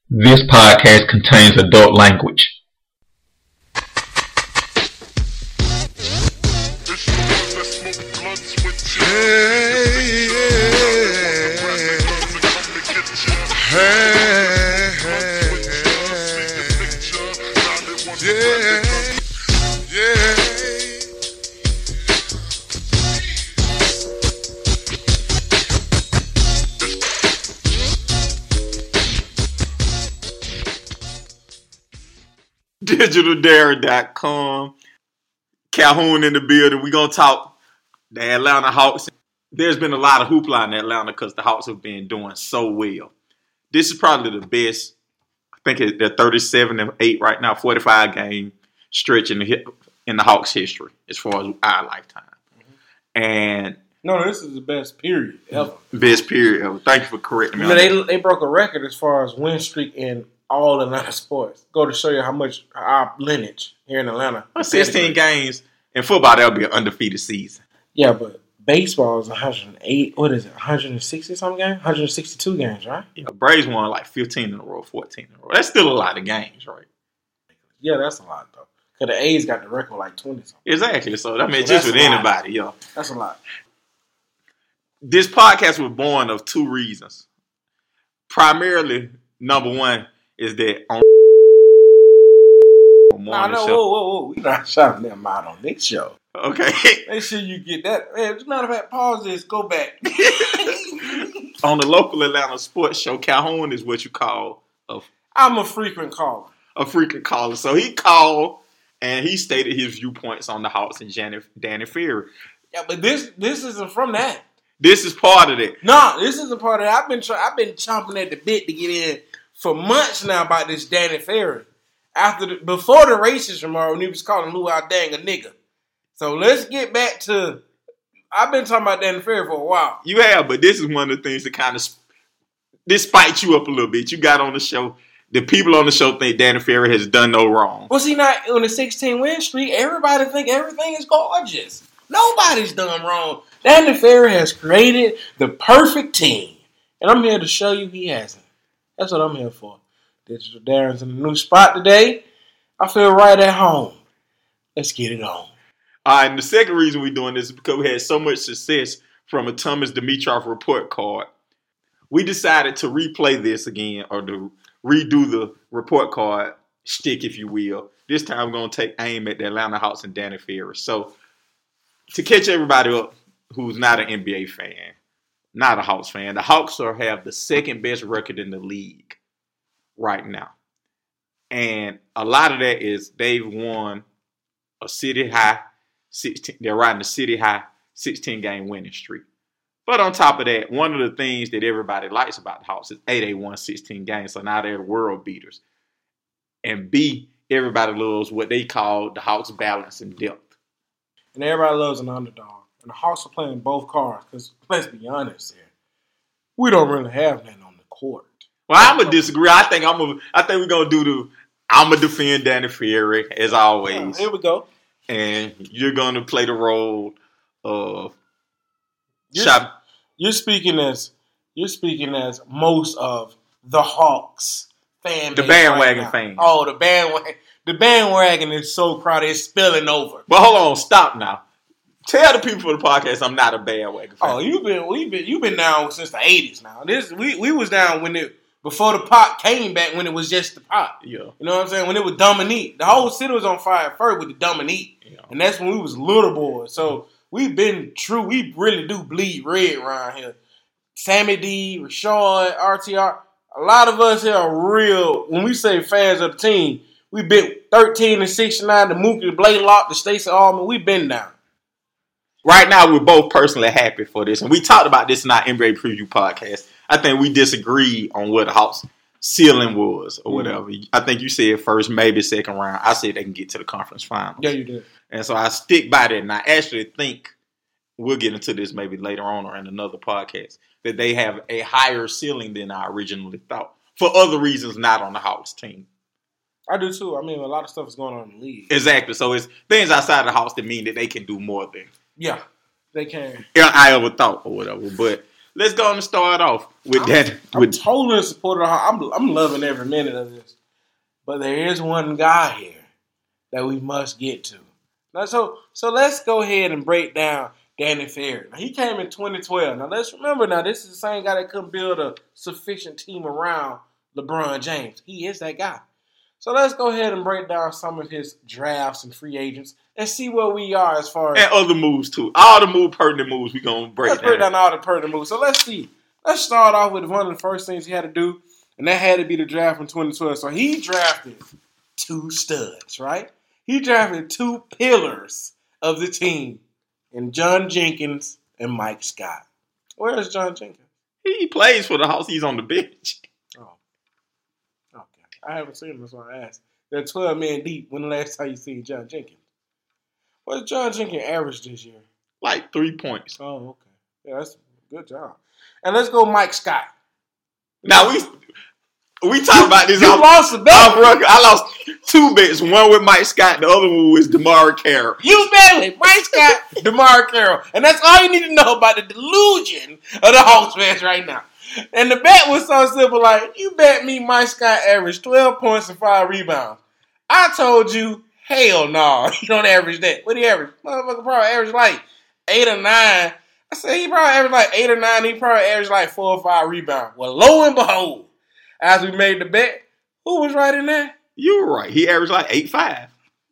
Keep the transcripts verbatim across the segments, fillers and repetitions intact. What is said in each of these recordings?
This podcast contains adult language. Digital Dare dot com. Calhoun in the building. We're going to talk the Atlanta Hawks. There's been a lot of hoopla in Atlanta because the Hawks have been doing so well. This is probably the best. I think they're thirty-seven and eight right now, forty-five game stretch in the in the Hawks history as far as our lifetime. Mm-hmm. And no, this is the best period ever. Best period ever. Thank you for correcting me. You know, they they broke a record as far as win streak in all Atlanta sports. Go to show you how much our lineage here in Atlanta. sixteen games. In football, that'll be an undefeated season. Yeah, but baseball is one hundred eight. What is it? one hundred sixty something games? one hundred sixty-two games, right? Yeah, Braves won like fifteen in a row, fourteen in a row. That's still a lot of games, right? Yeah, that's a lot, though. Because the A's got the record like twenty something. Exactly. So, I mean, so just with anybody, yo. That's a lot. This podcast was born of two reasons. Primarily, number one, is that on Nah, no, show. whoa, whoa, whoa. We're not shouting them out on this show. Okay. Make sure you get that. Man, as a matter of fact, pause this, go back. On the local Atlanta sports show, Calhoun is what you call a... I'm a frequent caller. A frequent caller. So he called and he stated his viewpoints on the Hawks and Janet, Danny Ferry. Yeah, but this this isn't from that. This is part of it. No, this isn't part of it. I've been, try- I've been chomping at the bit to get in for months now about this Danny Ferry. After the, before the races tomorrow, when he was calling Lou out dang a nigga. So let's get back to. I've been talking about Danny Ferry for a while. You have, but this is one of the things that kind of this spikes you up a little bit. You got on the show. The people on the show think Danny Ferry has done no wrong. Was he not on a sixteen win streak? Everybody think everything is gorgeous. Nobody's done wrong. Danny Ferry has created the perfect team, and I'm here to show you he hasn't. That's what I'm here for. Digital Darren's in a new spot today. I feel right at home. Let's get it on. All right, and the second reason we're doing this is because we had so much success from a Thomas Dimitroff report card. We decided to replay this again, or to redo the report card shtick, if you will. This time we're going to take aim at the Atlanta Hawks and Danny Ferry. So, to catch everybody up who's not an N B A fan, not a Hawks fan, the Hawks are have the second best record in the league right now. And a lot of that is they've won a city high sixteen, they're riding a city high sixteen game winning streak. But on top of that, one of the things that everybody likes about the Hawks is A, they won sixteen games, so now they're world beaters. And B, everybody loves what they call the Hawks balance and depth. And everybody loves an underdog. And the Hawks are playing both cards, because let's be honest here, we don't really have nothing on the court. Well, I'm gonna disagree. I think I'm gonna. I think we're gonna do the. I'm gonna defend Danny Ferry as always. Yeah, here we go. And you're gonna play the role of. You're, shop. you're speaking as you're speaking as most of the Hawks fan. The bandwagon right fans. Oh, the bandwagon. The bandwagon is so crowded, it's spilling over. But hold on, stop now. Tell the people for the podcast I'm not a bandwagon fan. Oh, you've been we've been you've been down since the eighties now. This we we was down when it. Before the pop came back, when it was just the pop. Yeah. You know what I'm saying? When it was Dominique. The whole city was on fire first with the Dominique. Yeah. And that's when we was little boys. So we've been true. We really do bleed red around here. Sammy D, Rashad, R T R. A lot of us here are real. When we say fans of the team, we been thirteen and sixty-nine, the Mookie, the Blaylock, the Stacey Allman. We've been down. Right now, we're both personally happy for this. And we talked about this in our N B A preview podcast. I think we disagree on what the Hawks ceiling was or whatever. Mm. I think you said first, maybe second round. I said they can get to the conference finals. Yeah, you did. And so I stick by that. And I actually think we'll get into this maybe later on or in another podcast, that they have a higher ceiling than I originally thought for other reasons not on the Hawks team. I do too. I mean, a lot of stuff is going on in the league. Exactly. So it's things outside the Hawks that mean that they can do more than yeah, they can. I ever thought or whatever. But let's go and start off with I'm, that. I'm With totally in support of the Hawks. I'm, I'm loving every minute of this. But there is one guy here that we must get to. Now, so, so let's go ahead and break down Danny Ferry. Now, he came in twenty twelve. Now, let's remember now, this is the same guy that couldn't build a sufficient team around LeBron James. He is that guy. So let's go ahead and break down some of his drafts and free agents and see where we are as far as... and other moves, too. All the move, pertinent moves we going to break Let's down. break down all the pertinent moves. So let's see. Let's start off with one of the first things he had to do, and that had to be the draft from twenty twelve. So he drafted two studs, right? He drafted two pillars of the team in John Jenkins and Mike Scott. Where is John Jenkins? He plays for the Hawks. He's on the bench. Oh, okay. I haven't seen him, that's why I asked. They're twelve men deep. When the last time you seen John Jenkins? What's John Jenkins average this year? Like three points. Oh, okay. Yeah, that's a good job. And let's go Mike Scott. Now, we we talk about this. You off, lost a bet. off record. I lost two bets. One with Mike Scott. The other one was DeMar Carroll. You bet with Mike Scott, DeMar Carroll. And that's all you need to know about the delusion of the Hawks fans right now. And the bet was so simple, like, you bet me Mike Scott averaged twelve points and five rebounds. I told you, hell no, you don't average that. What do you average? Motherfucker probably average like eight or nine. I said he probably averaged like eight or nine. He probably averaged like four or five rebounds. Well, lo and behold, as we made the bet, who was right in there? You were right. He averaged like eight five.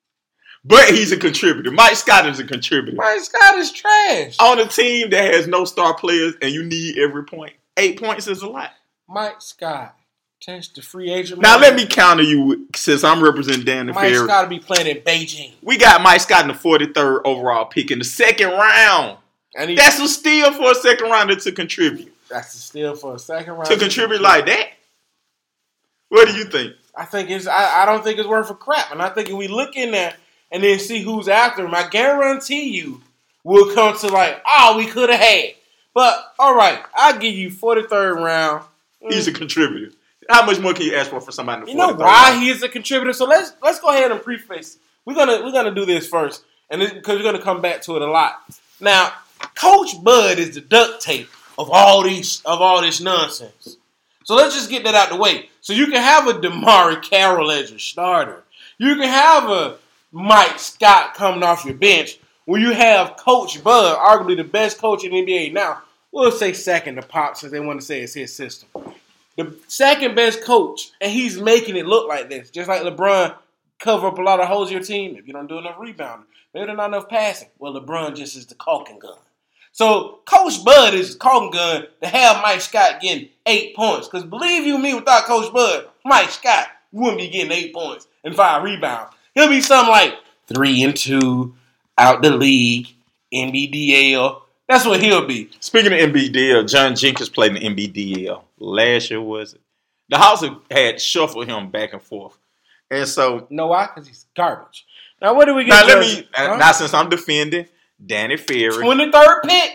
But he's a contributor. Mike Scott is a contributor. Mike Scott is trash. On a team that has no star players and you need every point, eight points is a lot. Mike Scott. Test the free agent. Now, let me counter you since I'm representing Danny Mike Ferry. Scott to be playing in Beijing. We got Mike Scott in the forty-third overall pick in the second round. And he, That's a steal for a second rounder to contribute. That's a steal for a second round. To contribute like that? What do you think? I think it's. I, I don't think it's worth a crap. And I think if we look in there and then see who's after him, I guarantee you we'll come to like, oh, we could have had. But all right, I'll give you forty-third round. Mm. He's a contributor. How much more can you ask for for somebody in the You know forty-third why round? he is a contributor? So let's let's go ahead and preface. We're gonna we're gonna do this first, and because we're gonna come back to it a lot. Now, Coach Bud is the duct tape of all these of all this nonsense. So let's just get that out the way. So you can have a DeMar Carroll as your starter. You can have a Mike Scott coming off your bench. When you have Coach Bud, arguably the best coach in the N B A now, we'll say second to Pop since they want to say it's his system. The second best coach, and he's making it look like this. Just like LeBron cover up a lot of holes in your team if you don't do enough rebounding. Maybe there's not enough passing. Well, LeBron just is the caulking gun. So Coach Bud is the caulking gun to have Mike Scott getting eight points. Because believe you me, without Coach Bud, Mike Scott wouldn't be getting eight points and five rebounds. He'll be something like three and two, out the league, N B D L. That's what he'll be. Speaking of N B D L, John Jenkins played in the N B D L. Last year, was it? The Hawks had shuffled him back and forth. And so... You know why? Because he's garbage. Now, what do we get? Now, let Jersey? me... Huh? Now, since I'm defending Danny Ferry... twenty-third pick.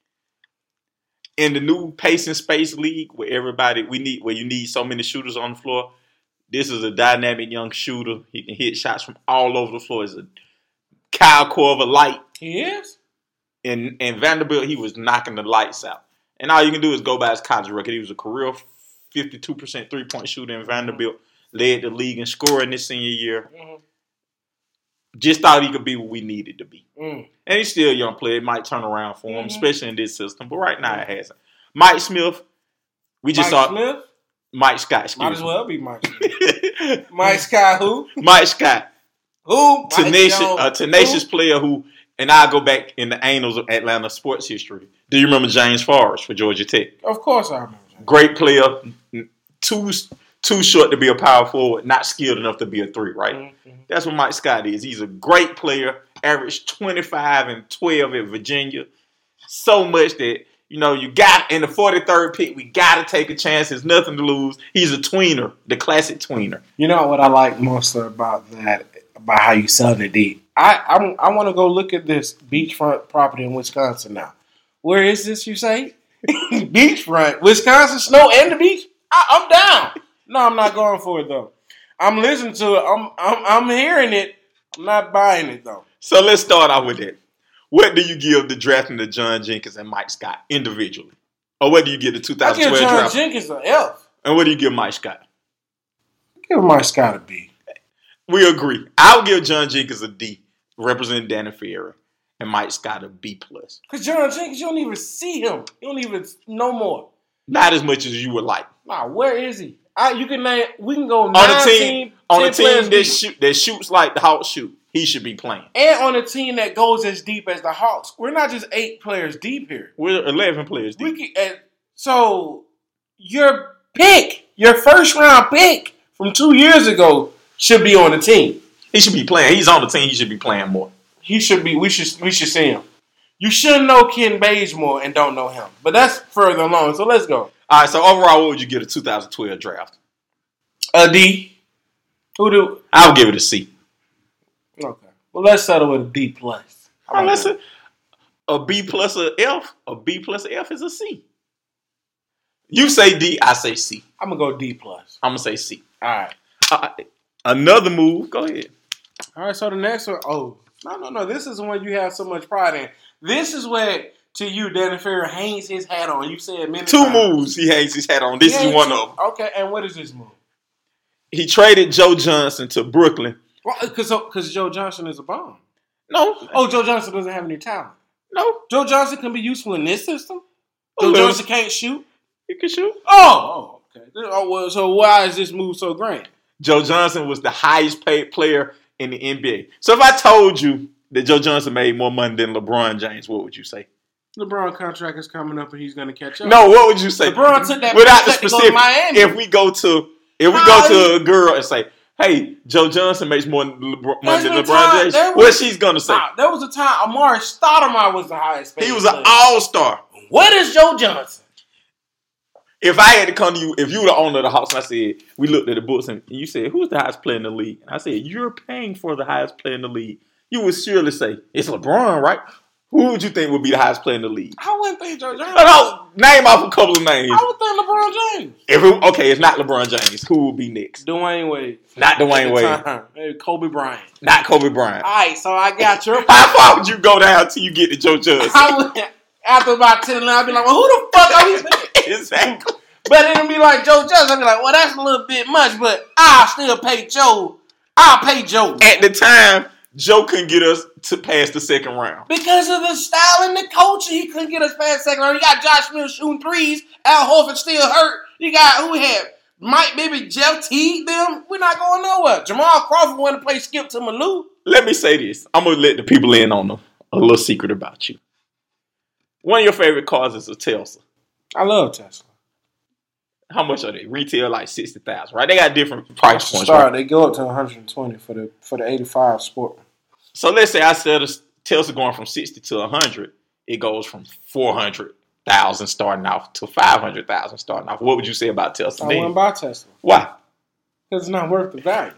In the new pace and space league where everybody... we need where you need so many shooters on the floor, this is a dynamic young shooter. He can hit shots from all over the floor. He's a Kyle Korver light. He is? In, in Vanderbilt, he was knocking the lights out. And all you can do is go by his college record. He was a career fifty-two percent three-point shooter in Vanderbilt. Led the league in scoring this senior year. Mm-hmm. Just thought he could be what we needed to be. Mm. And he's still a young player. It might turn around for him, Mm-hmm. especially in this system. But right now, it hasn't. Mike Smith, we just Mike saw... Smith? Mike Scott, excuse Might as me. well be Mike Smith. Mike Scott who? Mike Scott. Who? Mike Tenacious, Jones. a tenacious Who? player who... And I'll go back in the annals of Atlanta sports history. Do you remember James Forrest for Georgia Tech? Of course I remember. Great player, too too short to be a power forward, not skilled enough to be a three, right? Mm-hmm. That's what Mike Scott is. He's a great player, averaged twenty-five and twelve at Virginia. So much that, you know, you got in the forty-third pick, we got to take a chance. There's nothing to lose. He's a tweener, the classic tweener. You know what I like most about that, about how you sell the D? I I, I want to go look at this beachfront property in Wisconsin now. Where is this, you say? Beachfront. Wisconsin, snow and the beach? I, I'm down. No, I'm not going for it, though. I'm listening to it. I'm, I'm, I'm hearing it. I'm not buying it, though. So let's start off with that. What do you give the drafting of John Jenkins and Mike Scott individually? Or what do you give the two I thousand give twelve John draft? Jenkins an F. And what do you give Mike Scott? Give Mike Scott a B. We agree. I'll give John Jenkins a D, representing Danny Ferry, and Mike Scott a B plus. Because John Jenkins, you don't even see him. You don't even know more. Not as much as you would like. Nah, where is he? I, you can name. We can go On nine a team, team, on a ten team players that deep. shoot that shoots like the Hawks shoot, he should be playing. And on a team that goes as deep as the Hawks. We're not just eight players deep here. We're eleven players deep. We can, and so your pick, your first round pick from two years ago, should be on the team. He should be playing. He's on the team. He should be playing more. He should be. We should. We should see him. You should know Ken Bazemore and don't know him, but that's further along. So let's go. All right. So overall, what would you give a two thousand twelve draft? A D. Who do? I'll give it a C. Okay. Well, let's settle with a D plus. All right, listen. A B plus a F. A B plus a F is a C. You say D. I say C. I'm gonna go D plus. I'm gonna say C. All right. Uh, another move. Go ahead. All right. So the next one. Oh no no no! This is the one you have so much pride in. This is where to you, Danny Ferry hangs his hat on. You said many Two times. moves he hangs his hat on. This He is one ain't- of them. Okay. And what is this move? He traded Joe Johnson to Brooklyn. Well, because because Joe Johnson is a bomb. No. Oh, Joe Johnson doesn't have any talent. No. Joe Johnson can be useful in this system. A Joe little. Johnson can't shoot. He can shoot. Oh, oh, okay. Oh, well, so why is this move so grand? Joe Johnson was the highest paid player in the N B A. So if I told you that Joe Johnson made more money than LeBron James, what would you say? LeBron contract is coming up and he's going to catch up. No, what would you say? LeBron took that without the contract to go to specific. Miami. If we go to if we No, go to he- a girl and say, "Hey, Joe Johnson makes more than LeBron, money than There's LeBron no time- James," there what was- she's gonna say? Nah, there was a time Amari Stoudemire was the highest paid He was an player. all star. What is Joe Johnson? If I had to come to you, if you were the owner of the house, and I said, we looked at the books and you said, who's the highest player in the league? And I said, you're paying for the highest player in the league. You would surely say, it's LeBron, right? Who would you think would be the highest player in the league? I wouldn't think Joe Johnson. No, no, name off a couple of names. I would think LeBron James. If it, okay, it's not LeBron James. Who will be next? Dwayne Wade. Not Dwayne At the Wade. time. Maybe Kobe Bryant. Not Kobe Bryant. All right, so I got your. How far would you go down till you get to Joe Johnson? I would, after about ten, I'd be like, well, who the fuck are you thinking? Exactly. But it'll be like Joe Johnson. I'll be like, well, that's a little bit much, but I'll still pay Joe. I'll pay Joe. At the time, Joe couldn't get us to pass the second round. Because of the style and the coaching, he couldn't get us past second round. You got Josh Smith shooting threes. Al Horford still hurt. You got, who we have? Mike, maybe Jeff Teague, them. We're not going nowhere. Jamal Crawford wanted to play skip to Malou. Let me say this. I'm going to let the people in on a, a little secret about you. One of your favorite cars is a Tesla. I love Tesla. How much are they? Retail like sixty thousand, right? They got different price points. Start, Right? they go up to one hundred twenty for the for the eighty-five Sport. So let's say I said a Tesla going from sixty to one hundred. It goes from four hundred thousand starting off to five hundred thousand starting off. What would you say about Tesla? I then? wouldn't buy Tesla Why? because it's not worth the value.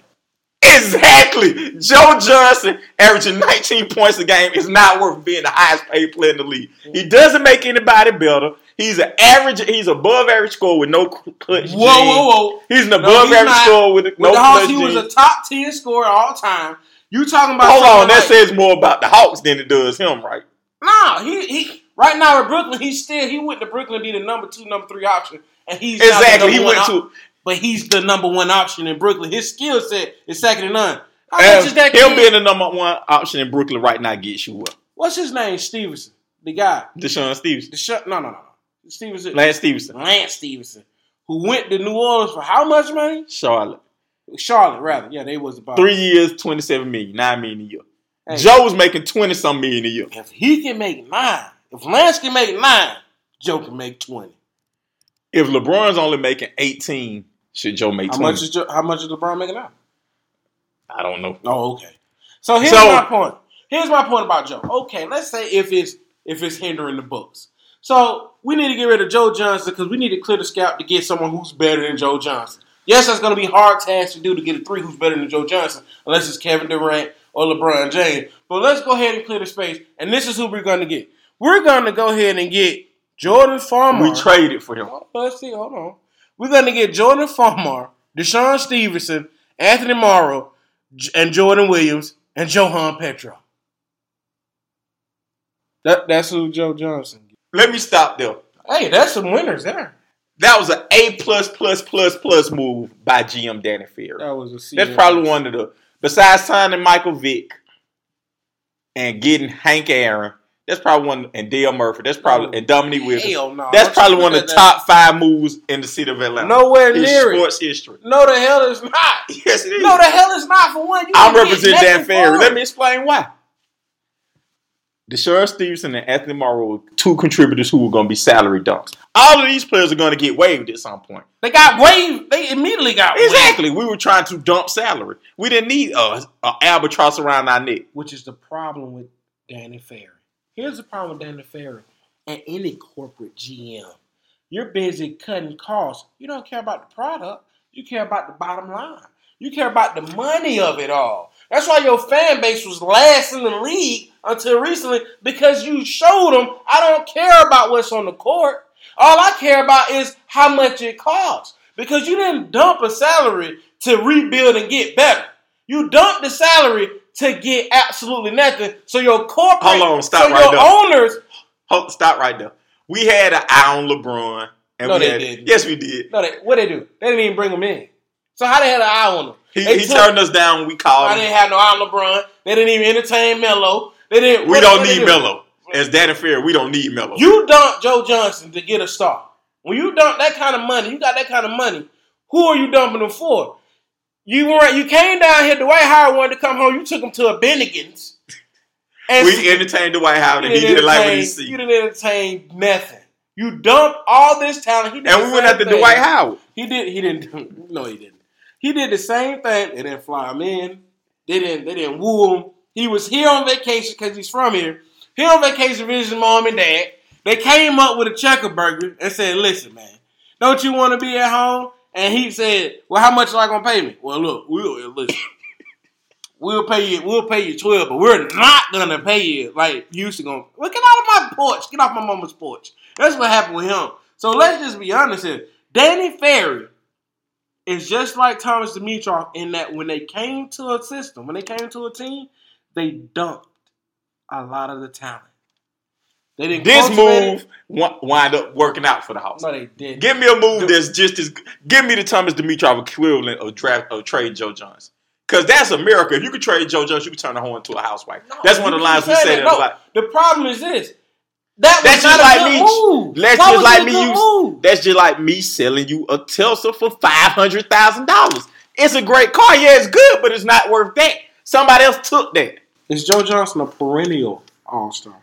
Exactly. Joe Johnson averaging nineteen points a game is not worth being the highest paid player in the league. He doesn't make anybody better. He's an average. He's above average score with no clutch. Whoa, whoa, whoa! He's an No, above he's average not. score with With no the Hawks, clutch. he was gene. a top ten scorer all time. You talking about? Hold on, someone that like- says more about the Hawks than it does him, right? Nah, he he. Right now in Brooklyn, he's still he went to Brooklyn to be the number two, number three option, and he's not the Exactly. He number went one to op- but he's the number one option in Brooklyn. His skill set is second to none. How and much is that him kid? being the number one option in Brooklyn right now gets you what? What's his name? Stevenson, the guy. Deshaun Stevenson, The sh- no, no, no. Stevenson. Lance Stevenson, Lance Stevenson, who went to New Orleans for how much money? Charlotte. Charlotte, rather. Yeah, they was about Three years, twenty-seven million, nine million a year. Hey. Joe was making twenty some million a year. If he can make nine, if Lance can make nine, Joe can make twenty. If LeBron's only making eighteen, should Joe make How twenty? much is Joe, how much is LeBron making now? I don't know. Oh, okay. So here's So- my point. Here's my point about Joe. Okay, let's say if it's if it's hindering the books. So we need to get rid of Joe Johnson because we need to clear the scout to get someone who's better than Joe Johnson. Yes, that's going to be a hard task to do to get a three who's better than Joe Johnson, unless it's Kevin Durant or LeBron James. But let's go ahead and clear the space. And this is who we're going to get. We're going to go ahead and get Jordan Farmer. We traded for him. Oh, let's see. Hold on. We're going to get Jordan Farmer, Deshaun Stevenson, Anthony Morrow, J- and Jordan Williams, and Johan Petro. That, that's who Joe Johnson. Let me stop there. Hey, that's some winners there. That was an A plus plus plus plus move by G M Danny Ferry. That was a C. That's probably one of the, besides signing Michael Vick and getting Hank Aaron, that's probably one, and Dale Murphy, that's probably, no, and Dominique Wilkins. Hell no. That's Don't probably one of the that top five moves in the city of Atlanta. Nowhere in near sports it. history. No, the hell it's not. Yes, it is. No, the hell it's not. For one, you I'm didn't representing get Dan nothing Ferry. for Let it. me explain why. DeShaun Stevenson and Anthony Morrow were two contributors who were going to be salary dumps. All of these players are going to get waived at some point. They got waived. They immediately got waived. Exactly. We were trying to dump salary. We didn't need a, a albatross around our neck. Which is the problem with Danny Ferry. Here's the problem with Danny Ferry and any corporate G M. You're busy cutting costs. You don't care about the product. You care about the bottom line. You care about the money of it all. That's why your fan base was last in the league until recently, because you showed them, I don't care about what's on the court. All I care about is how much it costs. Because you didn't dump a salary to rebuild and get better. You dumped the salary to get absolutely nothing. So your corporate, Hold on, stop so right your there. owners. Hold, stop right there. We had an eye on LeBron. And No, we they had, didn't. Yes, we did. No, they, what they do? They didn't even bring him in. So how they had an eye on him? He, They he took- turned us down when we called I him. didn't have no eye on LeBron. They didn't even entertain Melo. They didn't. We what- don't what they need do? Melo. As Danny Ferry, we don't need Melo. You dumped Joe Johnson to get a star. When you dump that kind of money, you got that kind of money. Who are you dumping them for? You weren't. You came down here. Dwight Howard wanted to come home. You took him to a Bennigan's. And we entertained Dwight Howard, you and he didn't didn't like what he entertain- see. You didn't entertain nothing. You dumped all this talent. He did And the we went same after thing. Dwight Howard. He did. He didn't. No, he didn't. He did the same thing. They didn't fly him in. They didn't. They didn't woo him. He was here on vacation because he's from here. Here on vacation visiting mom and dad. They came up with a checker burger and said, "Listen, man, don't you want to be at home?" And he said, "Well, how much are you gonna pay me?" Well, look, we'll listen. We'll pay you. We'll pay you twelve, but we're not gonna pay you like you used to. Go. Well, get out of my porch. Get off my mama's porch. That's what happened with him. So let's just be honest here. Danny Ferry is just like Thomas Dimitroff in that when they came to a system, when they came to a team, they dumped a lot of the talent. They didn't. This cultivate move wi- wind up working out for the house. it. No, they didn't. Give me a move that's just as. Give me the Thomas Dimitroff equivalent of draft of trade Joe Johnson. Because that's America. If you could trade Joe Johnson, you could turn her into a housewife. No, that's one of the you lines we keep say saying that. that. No, Like, the problem is this. That was that's not just a like good me. move. That's Why just was like it a me. good Use, move? that's just like me selling you a Tesla for five hundred thousand dollars. It's a great car. Yeah, it's good, but it's not worth that. Somebody else took that. Is Joe Johnson a perennial all-star?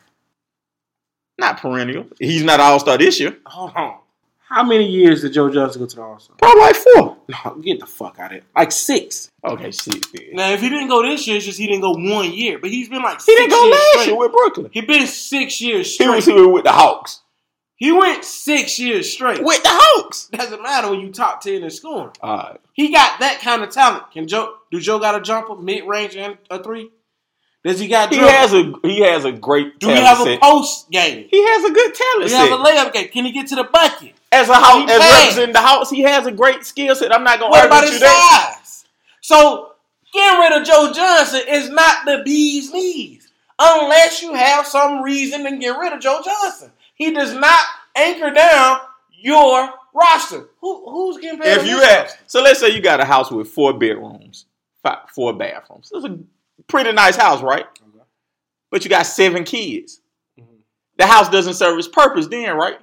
Not perennial. He's not an all-star this year. Hold on. How many years did Joe Johnson go to the All-Star? Probably like four. No, get the fuck out of it. Like six. Okay, six. Then. Now, if he didn't go this year, it's just he didn't go one year. But he's been like He six didn't go years last straight. year with Brooklyn. He been six years He straight. was here with the Hawks. He went six years straight. With the Hawks. Doesn't matter when you top ten in scoring. All right. He got that kind of talent. Can Joe? Do Joe got a jumper, mid range, and a three? Does he got? He jumper? has a he has a great. Do he talent have a set. post game? He has a good Do talent he have a set. layup game? Can he get to the bucket? As a house, He as can. representing the house, he has a great skill set. I'm not gonna What argue about with his you there. size? So getting rid of Joe Johnson is not the bee's knees, unless you have some reason to get rid of Joe Johnson. He does not anchor down your roster. Who who's getting paid? If on you this have, roster? so let's say you got a house with four bedrooms, five, four bathrooms. It's a pretty nice house, right? Okay. But you got seven kids. Mhm. The house doesn't serve its purpose then, right?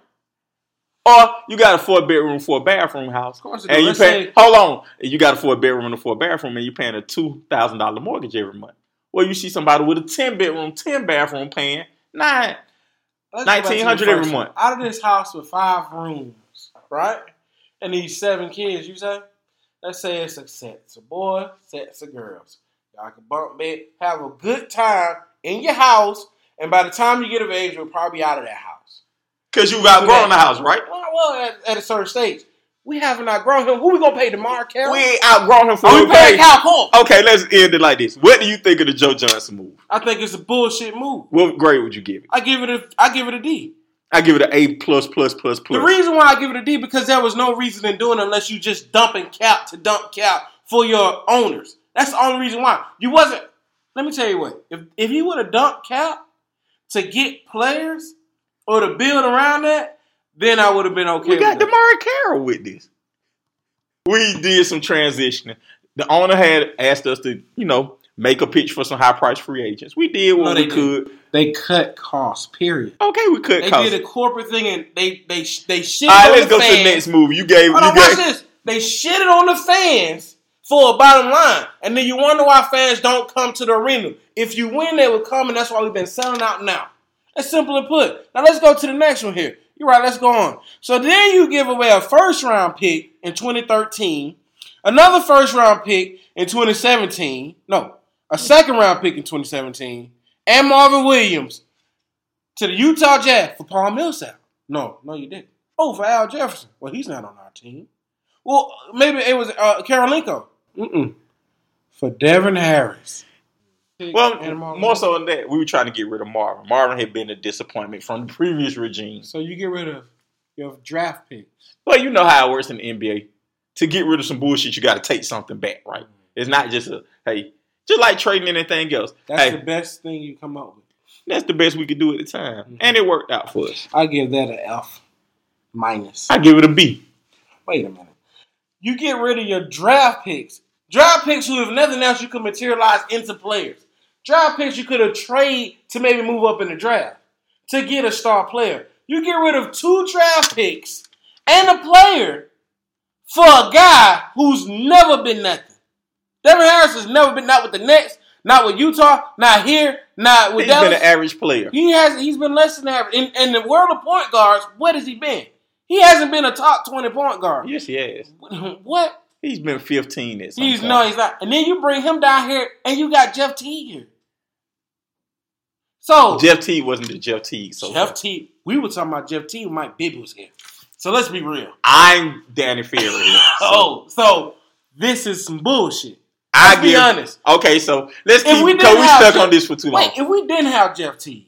Or you got a four bedroom, four bathroom house, Of course it and does. you Let's pay. say- Hold on, you got a four bedroom and a four bathroom, and you're paying a two thousand dollar mortgage every month. Well, you see somebody with a ten bedroom, ten bathroom paying nine. Let's go back to the nineteen hundred first every one. month. Out of this house with five rooms, right? And these seven kids, you say? Let's say it's a sets of boys, sets of girls. Y'all can bump bed, have a good time in your house, and by the time you get of age, you'll probably be out of that house. Because you've outgrown the house, right? Well, well at, at a certain stage. We haven't outgrown him. Who we gonna pay tomorrow, Carol? We ain't outgrown him for Are we a paying pay. Cal Cole? Okay, let's end it like this. What do you think of the Joe Johnson move? I think it's a bullshit move. What grade would you give it? I give it a I give it a D. I give it an A plus plus plus The plus. reason why I give it a D because there was no reason in doing it unless you just dumping cap to dump cap for your owners. That's the only reason why. You wasn't. Let me tell you what. If if you would have dumped cap to get players or to build around that, then I would have been okay. We got with DeMarre Carroll with this. We did some transitioning. The owner had asked us to, you know, make a pitch for some high price free agents. We did what no, we could. Did. They cut costs. Period. Okay, we cut they costs. They did a corporate thing and they they they shit. All right, on let's the go fans. to the next move. You gave. Hold you on, gave, watch this. They shitted on the fans for a bottom line, and then you wonder why fans don't come to the arena. If you win, they will come, and that's why we've been selling out now. That's simply put. Now let's go to the next one here. You're right. Let's go on. So then you give away a first round pick in twenty thirteen, another first round pick in twenty seventeen. No, a second round pick in twenty seventeen, and Marvin Williams to the Utah Jazz for Paul Millsap. No, no, you didn't. Oh, for Al Jefferson. Well, he's not on our team. Well, maybe it was uh, Karolinko. Mm-mm. For Devin Harris. Well, more so than that, we were trying to get rid of Marvin. Marvin had been a disappointment from the previous regime. So you get rid of your draft picks. Well, you know how it works in the N B A. To get rid of some bullshit, you got to take something back, right? It's not just a, hey, just like trading anything else. That's hey, the best thing you come up with. That's the best we could do at the time. Mm-hmm. And it worked out for us. I give that an F minus. I give it a B. Wait a minute. You get rid of your draft picks. Draft picks who, if nothing else, you could materialize into players. Draft picks you could have traded to maybe move up in the draft to get a star player. You get rid of two draft picks and a player for a guy who's never been nothing. Devin Harris has never been, not with the Nets, not with Utah, not here, not with He's Dallas. He's been an average player. He has. He's been less than average. In, in the world of point guards, what has he been? He hasn't been a top twenty point guard. Yes, he has. What? He's been fifteen at some He's point. no, he's not. And then you bring him down here, and you got Jeff Teague here. So Jeff Teague wasn't the Jeff Teague. So Jeff Teague. We were talking about Jeff Teague when Mike Bibby was here. So let's be real. I'm Danny Ferry here. So. oh, so this is some bullshit. I Let's be give, honest. Okay, so let's keep, if we because we stuck Jeff, on this for too long. Wait, if we didn't have Jeff Teague,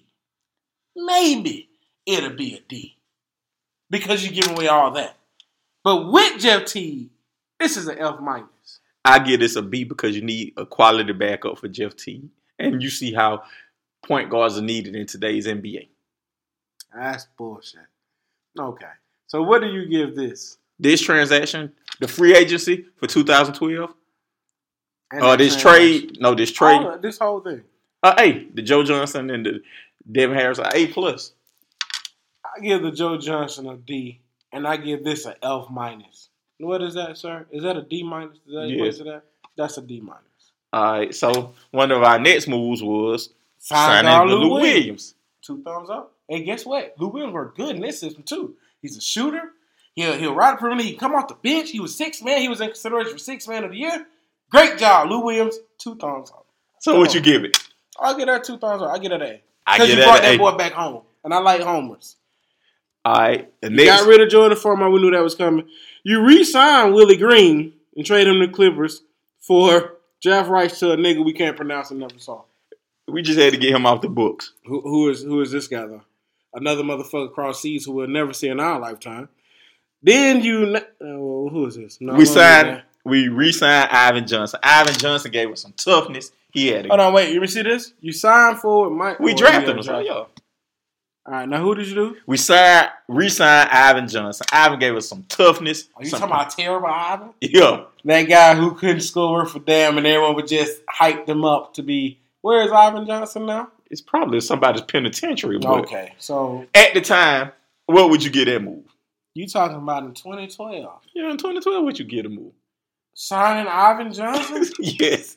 maybe it'll be a D. Because you're giving away all that. But with Jeff Teague, this is an F minus. I give this a B because you need a quality backup for Jeff Teague. And you see how point guards are needed in today's N B A. That's bullshit. Okay. So what do you give this? This transaction, the free agency for two thousand twelve. Uh, this trade, no, this trade. All, this whole thing. Uh, A, the Joe Johnson and the Devin Harris are A plus. I give the Joe Johnson a D, and I give this an F minus. What is that, sir? Is that a D minus? Is that yes. that? That's a D minus. All right, so one of our next moves was Sign signing Lou Lou Williams. Williams. Two thumbs up. And guess what? Lou Williams worked good in this system, too. He's a shooter. He'll, he'll ride the perimeter. He can come off the bench. He was six man. He was in consideration for six man of the year. Great job, Lou Williams. Two thumbs up. So what you give it? I'll give that two thumbs up. I get that A. I Because get you that brought that A. boy back home. And I like homers. All right. The You next, got rid of Jordan Foreman. We knew that was coming. You re-signed Willie Green and trade him to Clippers for draft rights to a nigga we can't pronounce and never saw. we just had to get him off the books. Who, who is who is this guy, though? Another motherfucker across seas who we'll never see in our lifetime. Then you... Uh, well, who is this? No, we signed... We re-signed Ivan Johnson. Ivan Johnson gave us some toughness. He had. A, Hold on, wait. You see this? You signed for Mike. We oh, drafted yeah, him. So, yeah. All right, now who did you do? We signed, re-signed Ivan Johnson. Ivan gave us some toughness. Are you some, talking about terrible Ivan? Yeah. That guy who couldn't score worth a damn, and everyone would just hype him up to be. Where is Ivan Johnson now? It's probably somebody's penitentiary. But Okay, so at the time, what would you get that move? you talking about in twenty twelve? Yeah, in twenty twelve, what you get a move? Signing Ivan Johnson? Yes.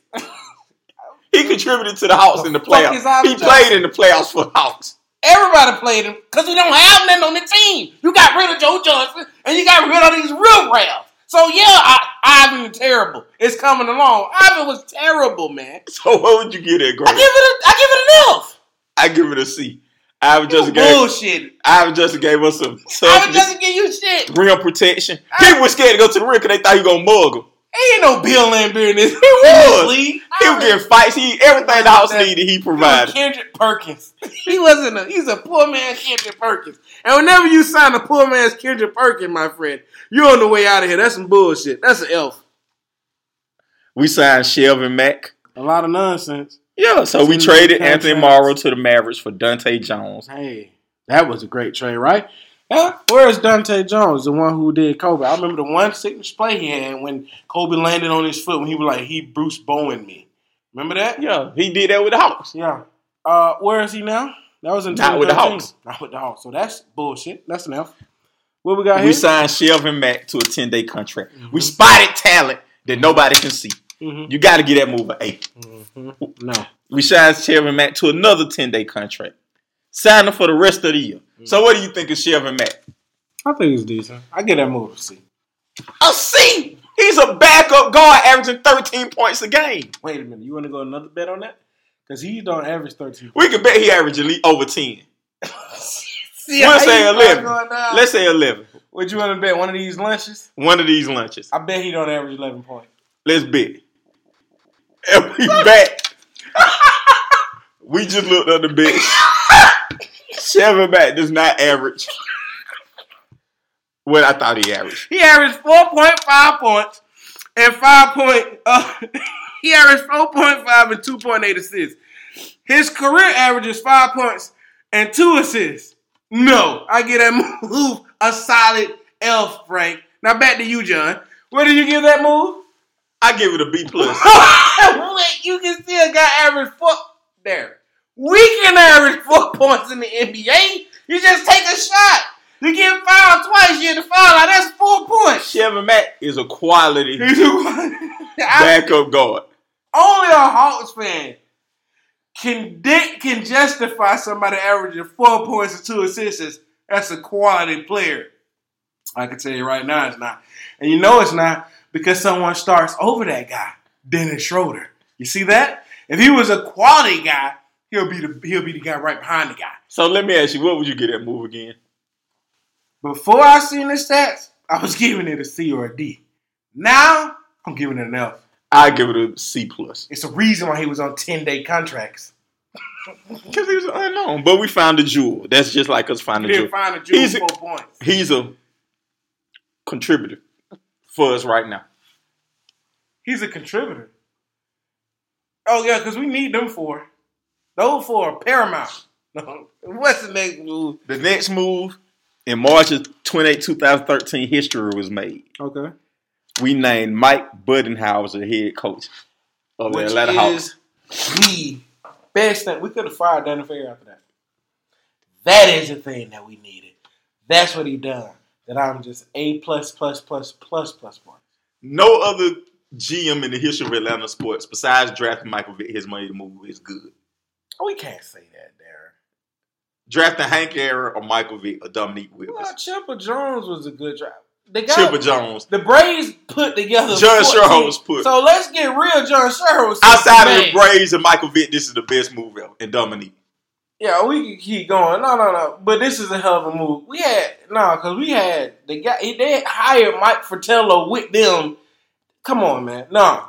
He contributed to the Hawks The in the fuck playoffs. is Ivan He Johnson? played in the playoffs for the Hawks. Everybody played him because we don't have nothing on the team. You got rid of Joe Johnson and you got rid of these real refs. So yeah, I, Ivan is terrible. It's coming along. Ivan was terrible, man. So what would you get at grade? I give it a, I give it an F. I give it a C. Ivan Johnson You gave bullshit. Ivan Johnson gave us some Ivan toughness, doesn't give you shit. rim protection. People were scared to go to the rim because they thought he was gonna mug them. He ain't no Bill Lambert in this, in He this was. league. He was getting fights. He everything the Hawks needed, he provided. Kendrick Perkins. He wasn't a. He's a poor man's Kendrick Perkins. And whenever you sign a poor man's Kendrick Perkins, my friend, you're on the way out of here. That's some bullshit. That's an elf. We signed Shelvin Mack. A lot of nonsense. Yeah, so we Ten traded contracts. Anthony Morrow to the Mavericks for Dante Jones. Hey, that was a great trade, right? Yeah, where's Dante Jones, the one who did Kobe? I remember the one signature play he had when Kobe landed on his foot when he was like, he Bruce Bowen me. Remember that? Yeah, he did that with the Hawks. Yeah. Uh, where is he now? That was in Not with the Hawks. Not with the Hawks. So that's bullshit. That's enough. What we got here? We signed Shelvin Mack to a ten-day contract. Mm-hmm. We spotted talent that nobody can see. Mm-hmm. You got to get that move an A. Mm-hmm. No. We signed Shelvin Mack to another ten-day contract. Sign him for the rest of the year. Mm-hmm. So what do you think of Shelvin Mack? I think he's decent. I get that move a C. A C? He's a backup guard averaging thirteen points a game. Wait a minute. You want to go another bet on that? Because he don't average thirteen. We could bet he averaged at least over ten. See, we'll say eleven. Let's say eleven. What you want to bet? One of these lunches? One of these lunches. I bet he don't average eleven points. Let's bet. If we bet, we just looked at the bet. Shelvin Mack does not average what I thought he averaged. He averaged four point five points and five point. Uh, he averaged four point five and two point eight assists. His career average is five points and two assists. No, I give that move a solid F, Frank. Now back to you, John. What did you give that move? I give it a B plus. Wait, you can see a guy average four. There, we can average four points in the N B A. You just take a shot. You get fouled twice. You get the foul. Like, that's four points. Shelvin Mack is a quality backup guard. Only a Hawks fan can di- can justify somebody averaging four points and two assists. That's a quality player. I can tell you right now it's not. And you know it's not because someone starts over that guy, Dennis Schroeder. You see that? If he was a quality guy, he'll be the he'll be the guy right behind the guy. So let me ask you, what would you get that move again? Before I seen the stats, I was giving it a C or a D. Now I'm giving it an F. I give it a C plus. It's a reason why he was on ten-day contracts. Because he was unknown. But we found a jewel. That's just like us finding a jewel. We didn't find a jewel he's four a, points. He's a contributor for us right now. He's a contributor. Oh, yeah, because we need them four. Those four are paramount. What's the next move? The next move, in March of twenty-eighth, twenty thirteen, history was made. Okay. We named Mike Budenhauser head coach of the Atlanta Hawks. The best thing. We could have fired Danny Fair after that. That is the thing that we needed. That's what he done. That I'm just A plus plus plus plus plus plus. No other G M in the history of Atlanta sports besides drafting Michael Vick his money to move is good. Oh, we can't say that, Darren. Drafting Hank Aaron or Michael Vick or Dominique Wilkins. Well, Chipper Jones was a good draft. The guy, Chipper Jones. The Braves put together. John Sherho's put. So let's get real. John Sherho's outside of the Braves and Michael Vick, this is the best move ever. And Dominique. Yeah, we can keep going. No, no, no. But this is a hell of a move. We had no, because we had the guy. They hired Mike Fratello with them. Come on, man. No,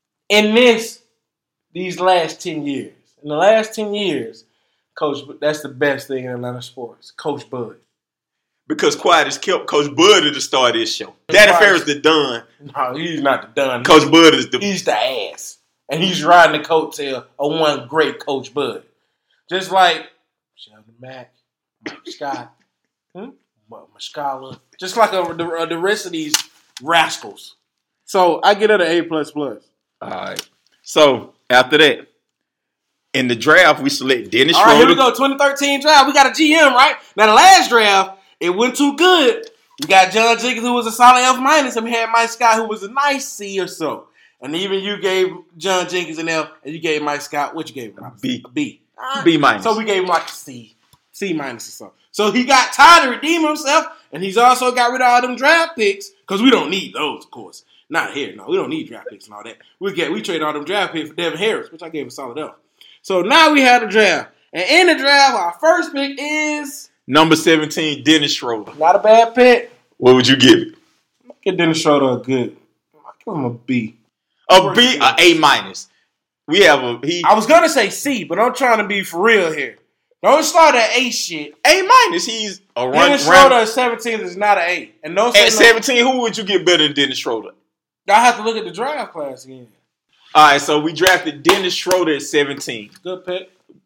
in this these last ten years, in the last ten years, Coach, that's the best thing in Atlanta sports. Coach Bud. Because quiet is kept. Coach Bud is the star of this show. Danny Fair is the done. No, he's not the done. Coach he's, Bud is the. He's the ass, and he's riding the coattail of one great Coach Bud. Just like Shelvin Mack, Scott, hmm? Muscala, just like a, the, the rest of these rascals. So I get it an A plus plus. All right. So after that, in the draft, we select Dennis All Schroeder. All right, here we go. twenty thirteen draft. We got a G M, right? Now the last draft, it went too good. We got John Jenkins, who was a solid F minus, and we had Mike Scott, who was a nice C or so. And even you gave John Jenkins an F, and you gave Mike Scott, what you gave him? B. B. B minus. So we gave him like a C. C minus or something. So he got tired to redeem himself, and he's also got rid of all them draft picks, because we don't need those, of course. Not here. No, we don't need draft picks and all that. We get we traded all them draft picks for Devin Harris, which I gave a solid F. So now we have the draft. And in the draft, our first pick is number seventeen, Dennis Schroeder. Not a bad pick. What would you give it? Give Dennis Schroeder a good. I give him a B. A B, a A minus. We have a he. I was gonna say C, but I'm trying to be for real here. Don't start at A shit. A minus. He's a run. Dennis Schroeder at seventeen is not an A. And no at seventeen, who would you get better than Dennis Schroeder? I have to look at the draft class again. All right, so we drafted Dennis Schroeder at seventeen. Good pick.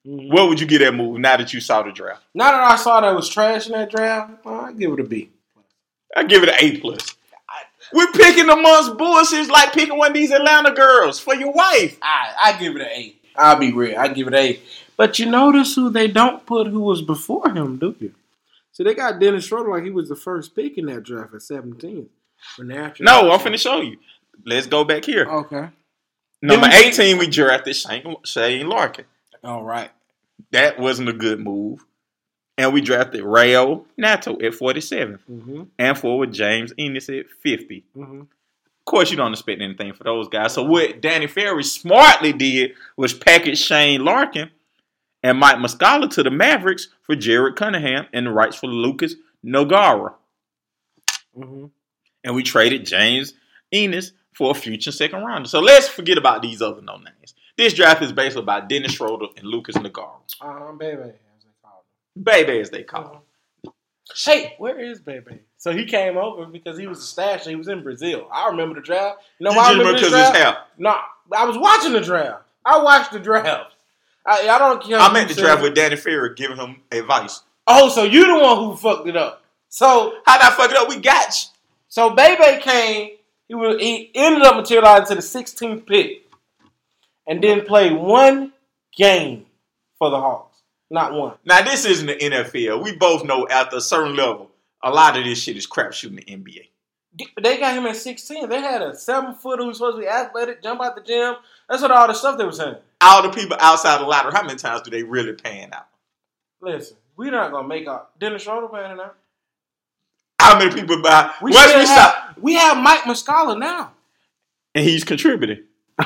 Mm-hmm. What would you give that move now that you saw the draft? Now that I saw that was trash in that draft, well, I give it a B. I give it an A plus. We're picking amongst bullshit like picking one of these Atlanta girls for your wife. I I give it an A. I'll be real. I give it an A. But you notice who they don't put who was before him, do you? So they got Dennis Schroeder like he was the first pick in that draft at seventeen. No, I'm finna show you. Let's go back here. Okay. Number eighteen, we drafted Shane, Shane Larkin. All right. That wasn't a good move. And we drafted Rayo Nato at forty-seven. Mm-hmm. And forward James Ennis at fifty. Mm-hmm. Of course, you don't expect anything for those guys. So what Danny Ferry smartly did was package Shane Larkin and Mike Muscala to the Mavericks for Jared Cunningham and the rights for Lucas Nogueira. Mm-hmm. And we traded James Ennis for a future second rounder. So let's forget about these other no names. This draft is basically about Dennis Schroeder and Lucas Nogueira. Um, baby, as they call him. Baby, as they call him. Hey, where is Baby? So he came over because he was a stasher. He was in Brazil. I remember the draft. You know You why I just remember remember this 'cause his draft? hair. No, I was watching the draft. I watched the draft. I, I don't care. I who meant the says draft it. with Danny Ferry giving him advice. Oh, so you the one who fucked it up. So How'd I fuck it up? We got you. So Bebe came. He was he ended up materializing to the sixteenth pick, and then played one game for the Hawks. Not one. Now, this isn't the N F L. We both know at a certain level, a lot of this shit is crap shooting the N B A. They got him at sixteen. They had a seven footer who was supposed to be athletic, jump out the gym. That's what all the stuff they were saying. All the people outside the lottery, how many times do they really pan out? Listen, we're not gonna make up Dennis Schroeder panning out. How many people buy? We Once still we have, stop, we have Mike Muscala now. and he's contributing.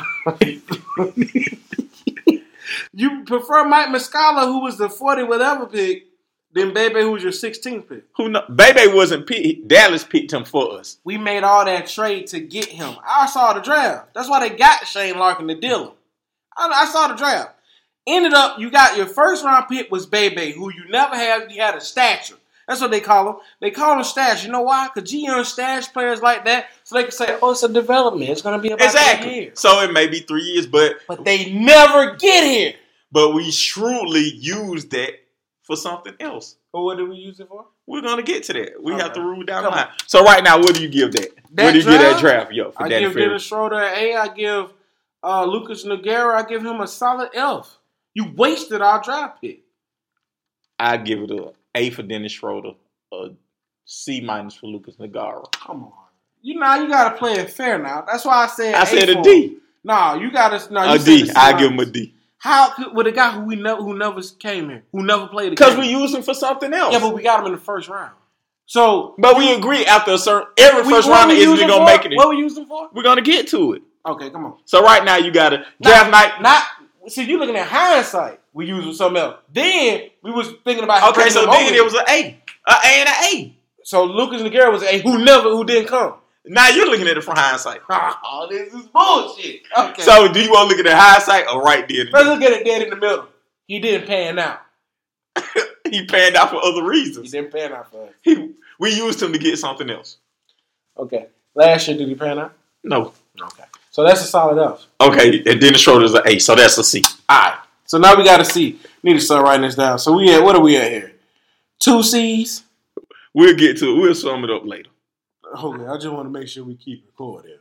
You prefer Mike Muscala, who was the forty whatever pick, than Bebe, who was your sixteenth pick. Who know? Bebe wasn't picked. Dallas picked him for us. We made all that trade to get him. I saw the draft. That's why they got Shane Larkin to deal him. I, I saw the draft. Ended up, you got your first round pick was Bebe, who you never had. You had a stature. That's what they call him. They call him stash. You know why? Because G M stash players like that, so they can say, "Oh, it's a development. It's going to be about Exactly. three years." So it may be three years, but But they never get here. but we shrewdly use that for something else. But what did we use it for? We're gonna get to that. We Okay. have to rule down Come the line. on. So right now, what do you give that? That what do you give that draft? draft? Yo, for I Danny give Ferry. Dennis Schroeder an A. I give uh, Lucas Nogueira. I give him a solid F. You wasted our draft pick. I give it a A for Dennis Schroeder, a C minus for Lucas Nogueira. Come on. You know, you got to play it fair now. That's why I said I A said for a D. No, you got to. No, you A said D. C I give him a minus. D. How could with a guy who we never who never came here, who never played a Because game? we used him for something else. Yeah, but we got him in the first round. So, But we agree after a certain every we, first what rounder we isn't use him gonna for? make it. What we used him for? We're gonna get to it. Okay, come on. So right now you got a draft not, night. Not see, you looking at hindsight. We used him something else. Then we was thinking about Okay, bringing so him then over. it was an A, an A and an A. So Lucas Nogueira was a who never who didn't come. Now you're looking at it from hindsight. Oh, this is bullshit. Okay. So do you want to look at the hindsight or right there? let's look at it dead in the middle. He didn't pan out. He panned out for other He reasons. didn't pan out for us. He, we used him to get something else. Okay. Last year did he pan out? No. Okay. So that's a solid F. Okay, and Dennis Schroeder's an A, so that's a C. Alright. So now we gotta see. Need to start writing this down. So we at what are we at here? Two C's. We'll get to it. We'll sum it up later. Okay, I just want to make sure we keep recording.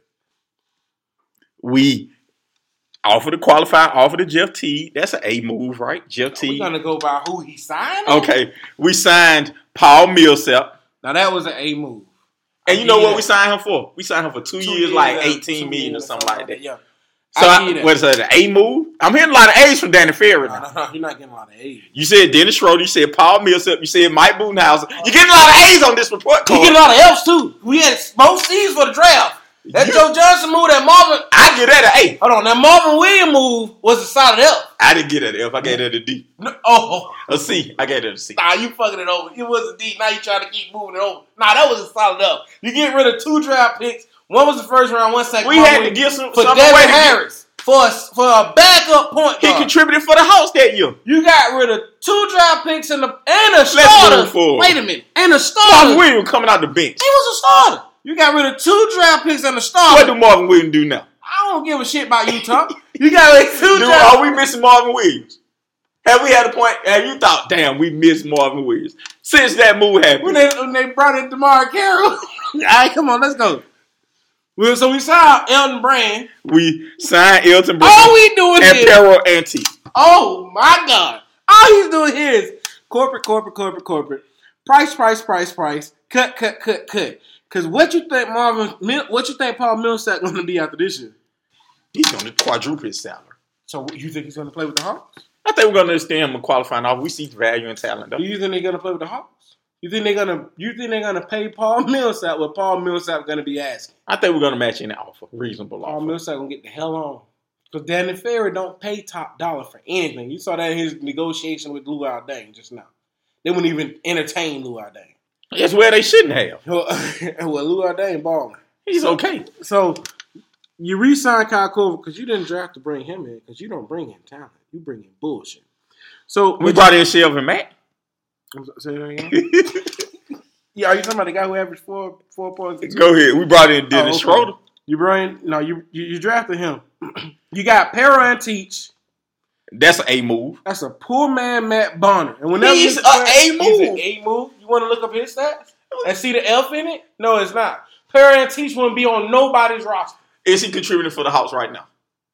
We offered to qualify, offered to Jeff Teague. That's an A move, right? Jeff We're Teague. gonna go by who he signed. Okay, we signed Paul Millsap. Now that was an A move. And I you know give what that. we signed him for? We signed him for two, Two years, like uh, eighteen two million or million something like that. Yeah. So, I I give that. what is that, an A move? I'm hearing a lot of A's from Danny Ferry No, now. no, no, you're not getting a lot of A's. You said Dennis Schroeder, you said Paul Millsap, you said Mike Boonhauser. You're getting a lot of A's on this report We card. get a lot of F's too. We had most C's for the draft. That You- Joe Johnson move, that Marvin. I give that an A. Hold on, that Marvin Williams move was a solid F. I didn't get that F. I gave that a D. No, oh, A C. I gave that a C. nah, you fucking it over. It was a D. Now you trying to keep moving it over. Nah, that was a solid F. You get rid of two draft picks. One was the first round, one second. We round. had to give some for some Devin way to get- Harris for a, for a backup point He guard. contributed for the Hawks that year. You got rid of two draft picks and a and a move starter. forward. Wait a minute, and a Marvin starter. Williams coming out the bench. He was a starter. You got rid of two draft picks and a What starter. do Marvin Williams do now? I don't give a shit about Utah. You got rid of two Do, draft. are we missing Marvin Williams? Have we had a point? Have you thought, damn, we missed Marvin Williams since that move happened? When they, when they brought in DeMar Carroll. All right, come on, let's go. Well, so we signed Elton Brand. We signed Elton Brand. All we doing and is Pero Ante. Oh my God! All he's doing here is corporate, corporate, corporate, corporate. Price, price, price, price. Cut, cut, cut, cut. Because what you think Marvin? What you think Paul Millsap going to be after this year? He's going to quadruple his salary. So you think he's going to play with the Hawks? I think we're going to understand him qualifying off. We see value and talent, though. Do you think they're going to play with the Hawks? You think they're gonna? You think they're gonna pay Paul Millsap what Paul Millsap gonna be asking? I think we're gonna match in the offer, reasonable Paul offer. Millsap gonna get the hell on because Danny Ferry don't pay top dollar for anything. You saw that in his negotiation with Lou Aldane just now. They wouldn't even entertain Lou Aldane. That's where they shouldn't have. Well, Lou Aldane balling. He's okay. So you re-signed Kyle Korver because you didn't draft to bring him in because you don't bring in talent. You bring in bullshit. So we brought in Shelvin Mack. Say that again? Yeah, are you talking about the guy who averaged four four points? Go ahead. We brought in Dennis oh, okay. Schroeder. You brought in, no, you, you you drafted him. You got Pero Ante. That's an A move. That's a poor man, Matt Bonner. And whenever he's an A move. He's an A move. You want to look up his stats and see the F in it? No, it's not. Pero Ante wouldn't be on nobody's roster. Is he contributing for the Hawks right now?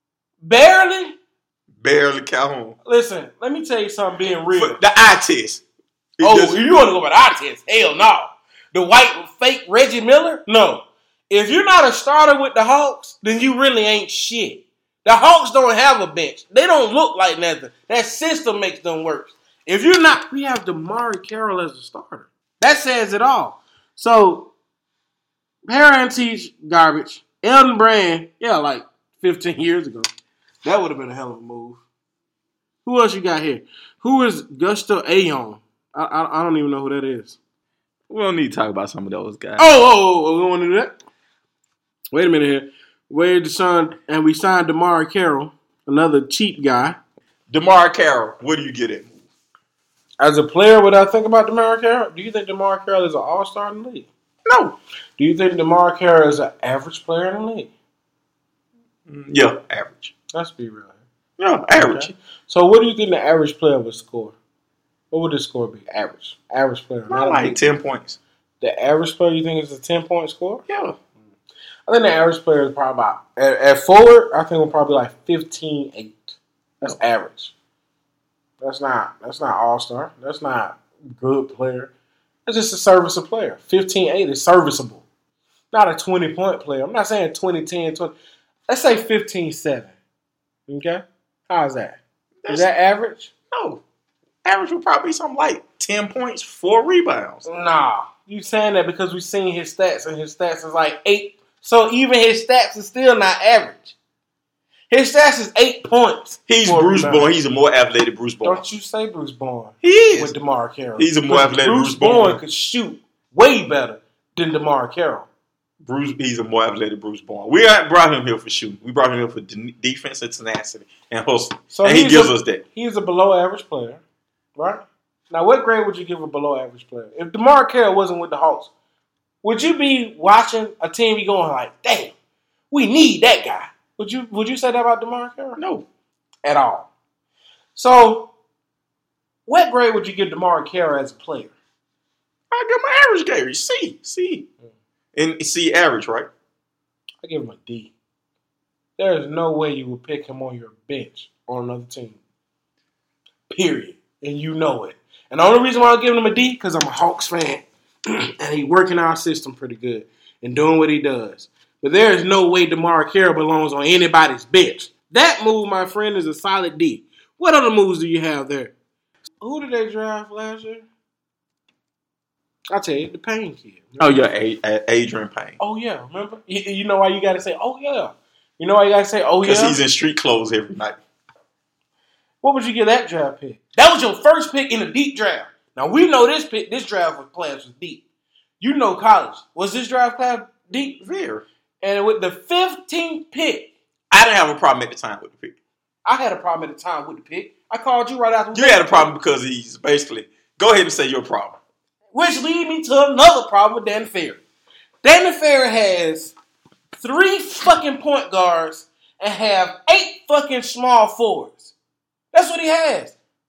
Barely. Barely, Calhoun. Listen, let me tell you something. Being real, for the eye test. He oh, just, you want to go by the eye test? Hell no. The white fake Reggie Miller? No. If you're not a starter with the Hawks, then you really ain't shit. The Hawks don't have a bench. They don't look like nothing. That system makes them worse. If you're not, we have DeMar Carroll as a starter. That says it all. So, Pero Ante, garbage. Elton Brand, yeah, like fifteen years ago. That would have been a hell of a move. Who else you got here? Who is Gusto Ayon? I, I I don't even know who that is. We don't need to talk about some of those guys. Oh, oh, oh, we don't want to do that? Wait a minute here. Wade Deshaun, and we signed DeMar Carroll, another cheap guy. DeMar Carroll, what do you get it? As a player, what I think about DeMar Carroll? Do you think DeMar Carroll is an all-star in the league? No. Do you think DeMar Carroll is an average player in the league? Yeah, average. Let's be real. Yeah, average. Okay. So what do you think the average player would score? What would the score be? Average. Average player. Not like ten points. The average player you think is a ten-point score? Yeah. I think the average player is probably about, at, at forward, I think we're probably like fifteen eight. That's no. average. That's not That's not all-star. That's not good player. That's just a serviceable player. fifteen eight is serviceable. Not a twenty-point player. I'm not saying twenty ten, twenty. Let's say fifteen seven. Okay? How's that? That's, is that average? No. Average would probably be something like ten points, four rebounds. Nah. You saying that because we've seen his stats, and his stats is like eight. So even his stats is still not average. His stats is eight points. He's Bruce Bowen. He's a more athletic Bruce Bowen. Don't you say Bruce Bowen. He is. With DeMar Carroll. He's a more athletic Bruce, Bruce Bowen. Bowen could shoot way better than DeMar Carroll. Bruce, he's a more athletic Bruce Bowen. We brought him here for shooting. We brought him here for de- defense and tenacity and hustle. So and he gives a, us that. He's a below average player, right? Now, what grade would you give a below average player? If DeMar Carroll wasn't with the Hawks, would you be watching a team be going like, damn, we need that guy? Would you Would you say that about DeMar Carroll? No. At all. So, what grade would you give DeMar Carroll as a player? I give my average grade. C. C. Mm. And C average, right? I give him a D. There is no way you would pick him on your bench on another team. Period. And you know it. And the only reason why I give him a D, because I'm a Hawks fan. And he working our system pretty good. And doing what he does. But there is no way DeMar Carroll belongs on anybody's bench. That move, my friend, is a solid D. What other moves do you have there? Who did they draft last year? I'll tell you, the Payne kid. Oh, yeah, a- a- Adrian Payne. Oh, yeah, remember? You, you know why you got to say, oh, yeah. You know why you got to say, oh, yeah? Because he's in street clothes every night. What would you give that draft pick? That was your first pick in a deep draft. Now, we know this pick, this draft class was deep. You know college. Was this draft class deep? Very. And with the fifteenth pick. I didn't have a problem at the time with the pick. I had a problem at the time with the pick. I called you right after. You had a problem because he's basically, go ahead and say your problem. Which lead me to another problem with Danny Ferry. Danny Ferry has three fucking point guards and have eight fucking small forwards. That's what he has.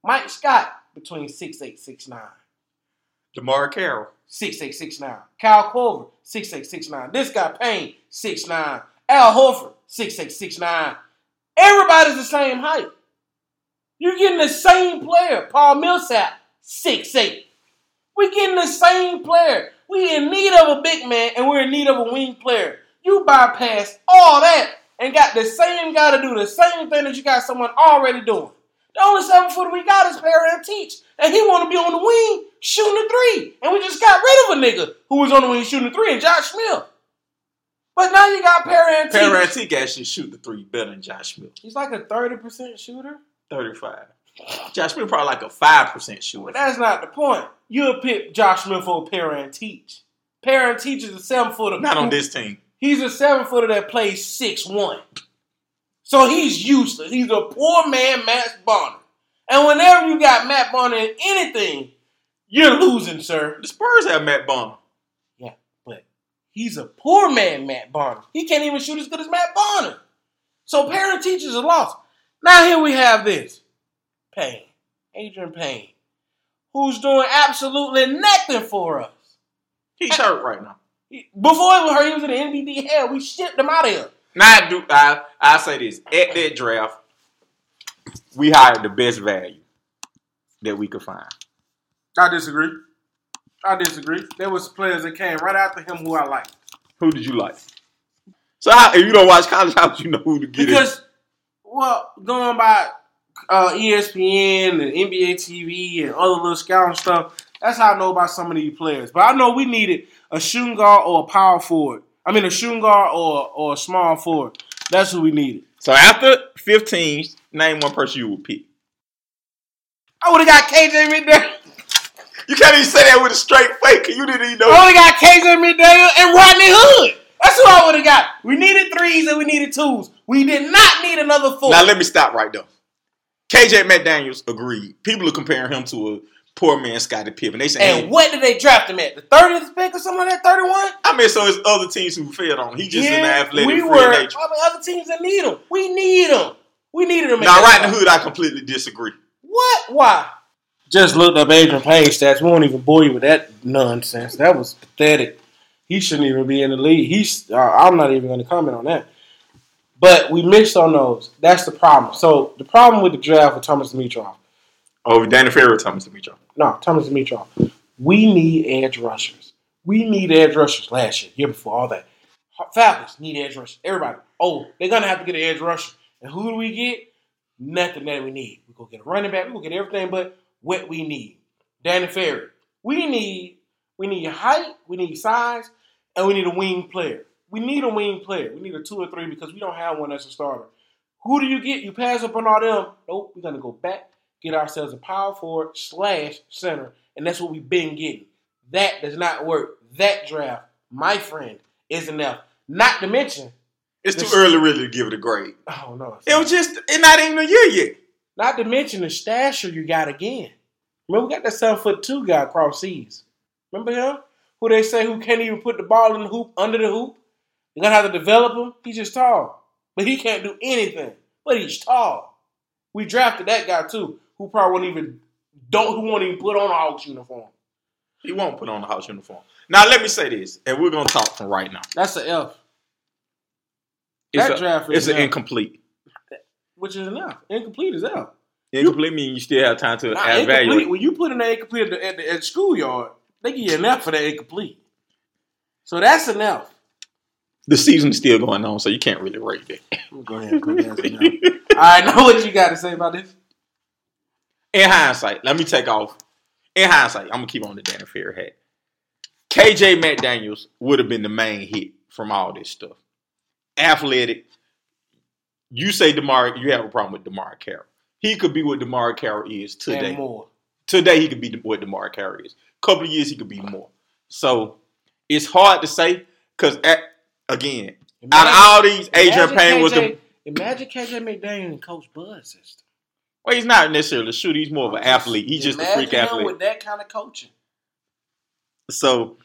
Mike Scott, between six eight, six nine. DeMar Carroll. six eight, six nine. Kyle Korver, six eight, six nine. This guy, Payne, six nine. Al Horford, six eight, six nine. Everybody's the same height. You're getting the same player. Paul Millsap, six eight. We're getting the same player. We're in need of a big man, and we're in need of a wing player. You bypass all that and got the same guy to do the same thing that you got someone already doing. The only seven footer we got is Perrin Teach, and he want to be on the wing shooting a three. And we just got rid of a nigga who was on the wing shooting a three, and Josh Smith. But now you got Perrin Teach. Perrin Teach actually shoot the three better than Josh Smith. He's like a thirty percent shooter. thirty-five. Josh Smith probably like a five percent shooter. But that's not the point. You'll pick Josh Smith over Perrin Teach. Perrin Teach is a seven footer. Not on this team. He's a seven footer that plays six one. So he's useless. He's a poor man, Matt Bonner. And whenever you got Matt Bonner in anything, you're losing, sir. The Spurs have Matt Bonner. Yeah, but he's a poor man, Matt Bonner. He can't even shoot as good as Matt Bonner. So Perrin Teach is a loss. Now here we have this. Payne. Adrian Payne. Who's doing absolutely nothing for us. He's hurt right now. Before he was hurt, he was in the N B D. Hell, we shipped him out of here. Now, I, do, I, I say this. At that draft, we hired the best value that we could find. I disagree. I disagree. There was players that came right after him who I liked. Who did you like? So how, if you don't watch college, how would you know who to get? Because, well, going by uh, E S P N and N B A T V and other little scouting stuff, that's how I know about some of these players. But I know we needed a shooting guard or a power forward. I mean, a shooting guard or, or a small forward. That's what we needed. So after fifteen, name one person you would pick. I would have got K J McDaniel. You can't even say that with a straight face. You didn't even know. I would have got K J McDaniel and Rodney Hood. That's who I would have got. We needed threes and we needed twos. We did not need another four. Now let me stop right there. K J McDaniels agreed. People are comparing him to a poor man Scottie Pippen. They say, and hey, what did they draft him at? The thirtieth pick or something like that? thirty-one? I mean, so it's other teams who failed on him. He just yeah, in the athletic we free were, nature. I mean, other teams that need him. We need him. We needed him. Now, right in the hood, I completely disagree. What? Why? Just looked up Adrian Payne stats. We won't even bore you with that nonsense. That was pathetic. He shouldn't even be in the league. He's. Uh, I'm not even going to comment on that. But we missed on those. That's the problem. So the problem with the draft with Thomas Dimitrov. Oh, Danny Ferry or Thomas Dimitrov? No, Thomas Dimitrov. We need edge rushers. We need edge rushers last year, year before, all that. Falcons need edge rushers. Everybody. Oh, they're going to have to get an edge rusher. And who do we get? Nothing that we need. We go get a running back. We go get everything but what we need. Danny Ferry. We need, we need height. We need size. And we need a wing player. We need a wing player. We need a two or three because we don't have one that's a starter. Who do you get? You pass up on all them. Nope. We're going to go back. Get ourselves a power forward slash center, and that's what we've been getting. That does not work. That draft, my friend, is enough. Not to mention, it's too early really to give it a grade. Oh no, it was just it's not even a year yet. Not to mention the stasher you got again. Remember, we got that seven foot two guy across seas. Remember him? Who they say who can't even put the ball in the hoop under the hoop. You're gonna have to develop him. He's just tall, but he can't do anything. But he's tall. We drafted that guy too. Who probably won't even don't who won't even put on a Hawks uniform. He won't put on a Hawks uniform. Now let me say this, and we're gonna talk from right now. That's an F. It's that a, draft is it's an incomplete. Which is an F. Incomplete is F. Incomplete means you still have time to nah, evaluate. When you put in an incomplete at the, at the, at the schoolyard, they give you an F for that incomplete. So that's an F. The season's still going on, so you can't really rate that. Go ahead, go ahead. All right, know what you got to say about this? In hindsight, let me take off. In hindsight, I'm going to keep on the Danny Ferry hat. K J McDaniels would have been the main hit from all this stuff. Athletic. You say DeMar, you have a problem with DeMar Carroll. He could be what DeMar Carroll is today. And more. Today, he could be what DeMar Carroll is. A couple of years, he could be more. So, it's hard to say because, again, imagine, out of all these, Adrian Payne was the... Imagine K J McDaniel in Coach Bud's system. Well, he's not necessarily a shooter. He's more of an athlete. He's just a freak him athlete. With that kind of coaching. So,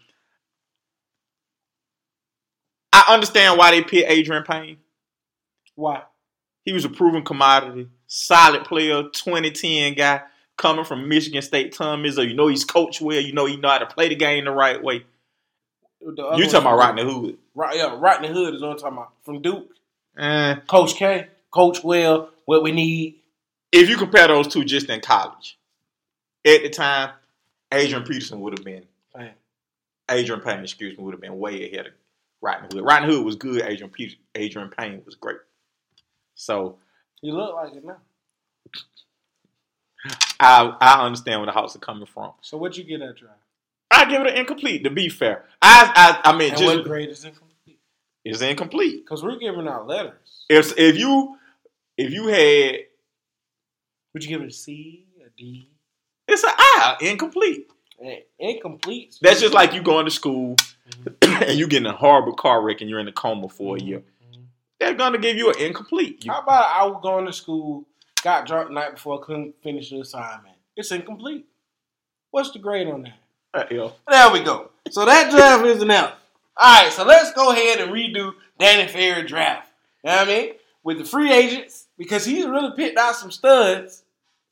I understand why they picked Adrian Payne. Why? He was a proven commodity, solid player, twenty ten guy. coming from Michigan State, Tom Izzo. You know he's coached well. You know he know how to play the game the right way. You talking about Rodney Hood? Right, yeah, Rodney Hood is what I'm talking about. From Duke. Uh, Coach K, coach well, what we need. If you compare those two just in college, at the time, Adrian Peterson would have been, Payne. Adrian Payne, excuse me, would have been way ahead of Rodney Hood. Rodney Hood was good. Adrian Peterson, Adrian Payne was great. So you look like it now. I I understand where the Hawks are coming from. So what you get that drive? I give it an incomplete. To be fair, I I I mean And just what grade is incomplete? It's incomplete Because we're giving out letters. If if you if you had, would you give it a C, a D? It's an I, incomplete. Incomplete. That's just like you going to school mm-hmm. and you get in a horrible car wreck and you're in a coma for mm-hmm. a year. Mm-hmm. They're gonna give you an incomplete. You, How about I was going to school, got drunk the night before, couldn't finish the assignment? It's incomplete. What's the grade on that? Uh, yeah. There we go. So that draft is an F. All right, so let's go ahead and redo Danny Ferry draft. You know what I mean? With the free agents, because he's really picked out some studs.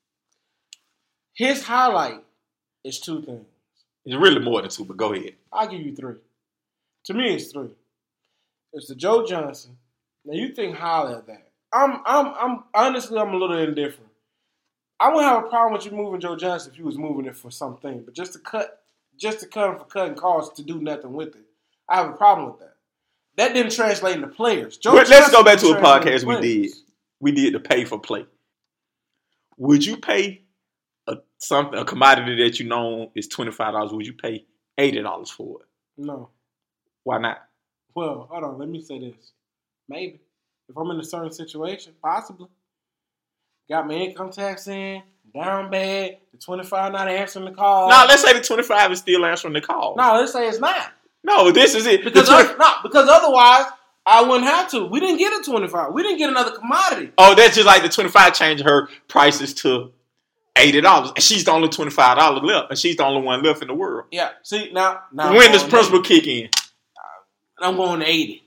His highlight is two things. It's really more than two, but go ahead. I'll give you three. To me, it's three. It's the Joe Johnson. Now you think highly of that. I'm, I'm, I'm honestly, I'm a little indifferent. I wouldn't have a problem with you moving Joe Johnson if you was moving it for something, but just to cut, just to cut him for cutting costs to do nothing with it, I have a problem with that. That didn't translate into players. Joe Let's Johnson go back to a podcast we players. did. We did the pay for play. Would you pay a something a commodity that you know is twenty-five dollars? Would you pay eighty dollars for it? No. Why not? Well, hold on. Let me say this. Maybe. If I'm in a certain situation, possibly. Got my income tax in, down bad, the twenty-five not answering the call. No, let's say the twenty-five is still answering the call. No, let's say it's not. No, this is it. Because other, no, because otherwise I wouldn't have to. We didn't get a twenty-five. We didn't get another commodity. Oh, that's just like the twenty-five changed her prices to eighty dollars. And she's the only twenty-five dollars left. And she's the only one left in the world. Yeah. See, now, now when does principal kick in? I'm going to eighty.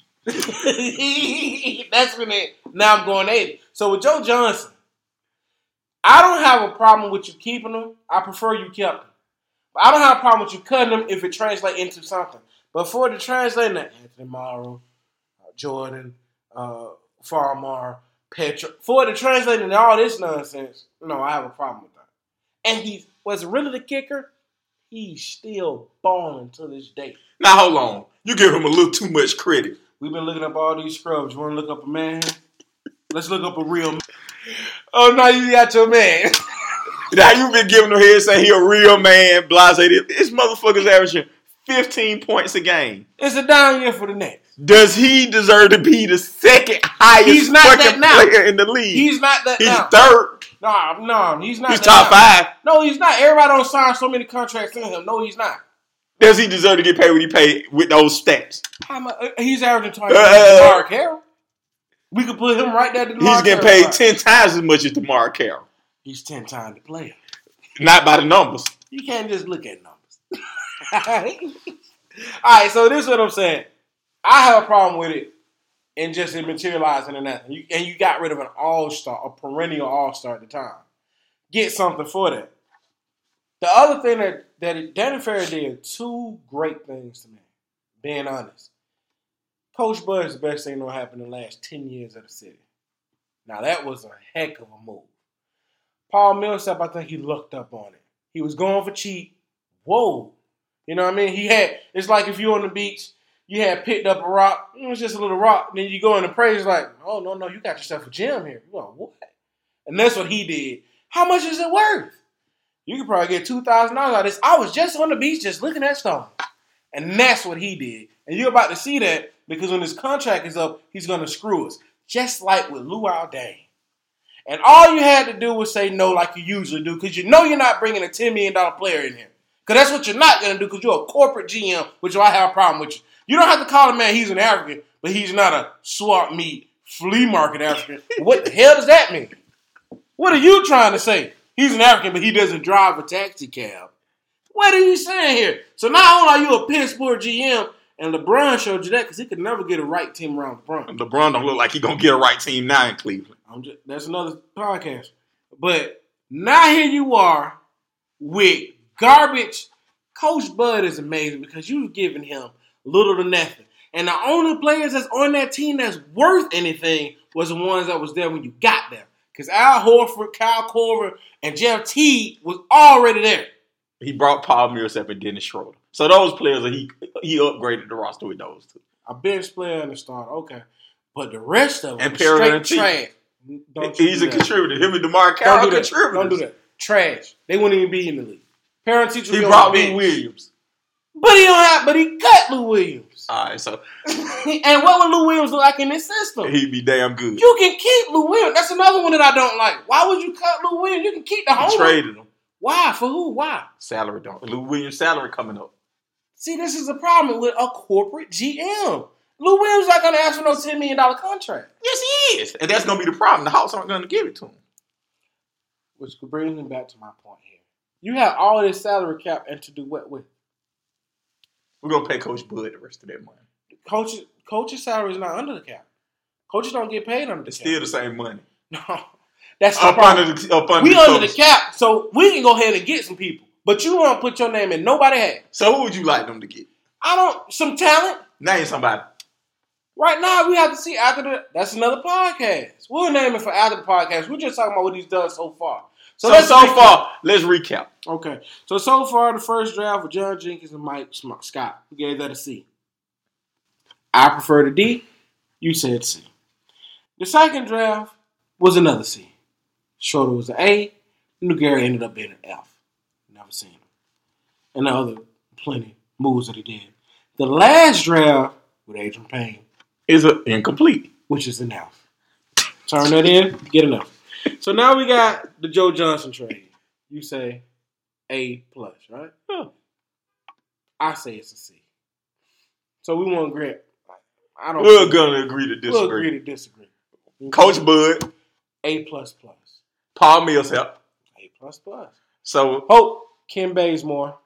That's when it, now I'm going to eighty. So with Joe Johnson, I don't have a problem with you keeping him. I prefer you kept him. But I don't have a problem with you cutting him if it translates into something. But for the translating, Anthony Morrow, uh, Jordan, uh, Farmar, Petra, for the translating all this nonsense, no, I have a problem with that. And he was really the kicker. He's still balling to this day. Now hold on, you give him a little too much credit. We've been looking up all these scrubs. You want to look up a man? Let's look up a real man. Oh, now you got your man. Now you've been giving him head saying he a real man, blase. This motherfucker's averaging fifteen points a game. It's a down year for the Nets. Does he deserve to be the second highest he's not fucking that now. player in the league? He's not that he's now. third. No, no, he's not He's that top now. five. No, he's not. Everybody don't sign so many contracts in him. No, he's not. Does he deserve to get paid what he paid with those stats? I'm a, he's averaging twenty. Uh, DeMarre Carroll. We could put him right there. To he's getting paid right. ten times as much as DeMarre Carroll. He's ten times the player. Not by the numbers. You can't just look at numbers. All right, so this is what I'm saying. I have a problem with it and just it materializing in that. You, and you got rid of an all-star, a perennial all-star at the time. Get something for that. The other thing that, that Danny Ferry did, two great things to me, being honest. Coach Bud is the best thing that happened in the last ten years of the city. Now, that was a heck of a move. Paul Millsap, I think he looked up on it. He was going for cheap. Whoa. You know what I mean? He had, it's like if you're on the beach, you had picked up a rock, it was just a little rock, and then you go in and praise like, oh, no, no, you got yourself a gem here. You like, what? And that's what he did. How much is it worth? You could probably get two thousand dollars out of this. I was just on the beach just looking at stone. And that's what he did. And you're about to see that because when his contract is up, he's going to screw us. Just like with Luau Dane. And all you had to do was say no like you usually do because you know you're not bringing a ten million dollars player in here. Because that's what you're not going to do because you're a corporate G M, which I have a problem with you. You don't have to call a man he's an African, but he's not a swap meet flea market African. What the hell does that mean? What are you trying to say? He's an African, but he doesn't drive a taxi cab. What are you saying here? So not only are you a piss poor G M, and LeBron showed you that because he could never get a right team around LeBron. LeBron don't look like he's going to get a right team now in Cleveland. I'm just, that's another podcast. But Now here you are with garbage. Coach Bud is amazing because you've given him little to nothing. And the only players that's on that team that's worth anything was the ones that was there when you got there. Because Al Horford, Kyle Korver, and Jeff Teague was already there. He brought Paul Millsap and Dennis Schroeder. So those players, he he upgraded the roster with those two. A bench player and a starter, okay. But the rest of them And straight trash. Don't He's a that. contributor. Him and DeMar Carroll Don't do contributors. Don't do that. Trash. They wouldn't even be in the league. Parent teacher. He brought Lou Williams. But he don't have. But he cut Lou Williams. All right, so and what would Lou Williams look like in this system? He'd be damn good. You can keep Lou Williams. That's another one that I don't like. Why would you cut Lou Williams? You can keep the home. Traded him. Why? For who? Why? Salary don't. Lou Williams' salary coming up. See, this is the problem with a corporate G M. Lou Williams not going to ask for no ten million dollars contract. Yes, he is. And that's going to be the problem. The Hawks aren't going to give it to him. Which brings me back to my point here. You have all this salary cap and to do what with? We're going to pay Coach Bud the rest of that money. Coach, coach's salary is not under the cap. Coaches don't get paid under the it's cap. It's still the same money. No. That's the up problem. Under the, up under we the under coach. the cap, so we can go ahead and get some people. But you want to put your name in. Nobody has. So who would you like them to get? I don't. Some talent. Name somebody. Right now, we have to see after the. That's another podcast. We'll name it for after the podcast. We're just talking about what he's done so far. So, so, so far, let's recap. Okay. So, so far, the first draft with John Jenkins and Mike Scott. We gave that a C. I prefer the D. You said C. The second draft was another C. Schroeder was an A. Nugari ended up being an F. Never seen him. And the other plenty moves that he did. The last draft with Adrian Payne is a incomplete, which is an F. Turn that in, get an F. So now we got the Joe Johnson trade. You say A plus, right? Yeah. I say it's a C. So we won't agree. I don't. We're gonna agree to disagree. We'll agree to disagree. Coach Bud, A plus plus. Paul Millsap, A plus plus. So Hope, Ken Bazemore,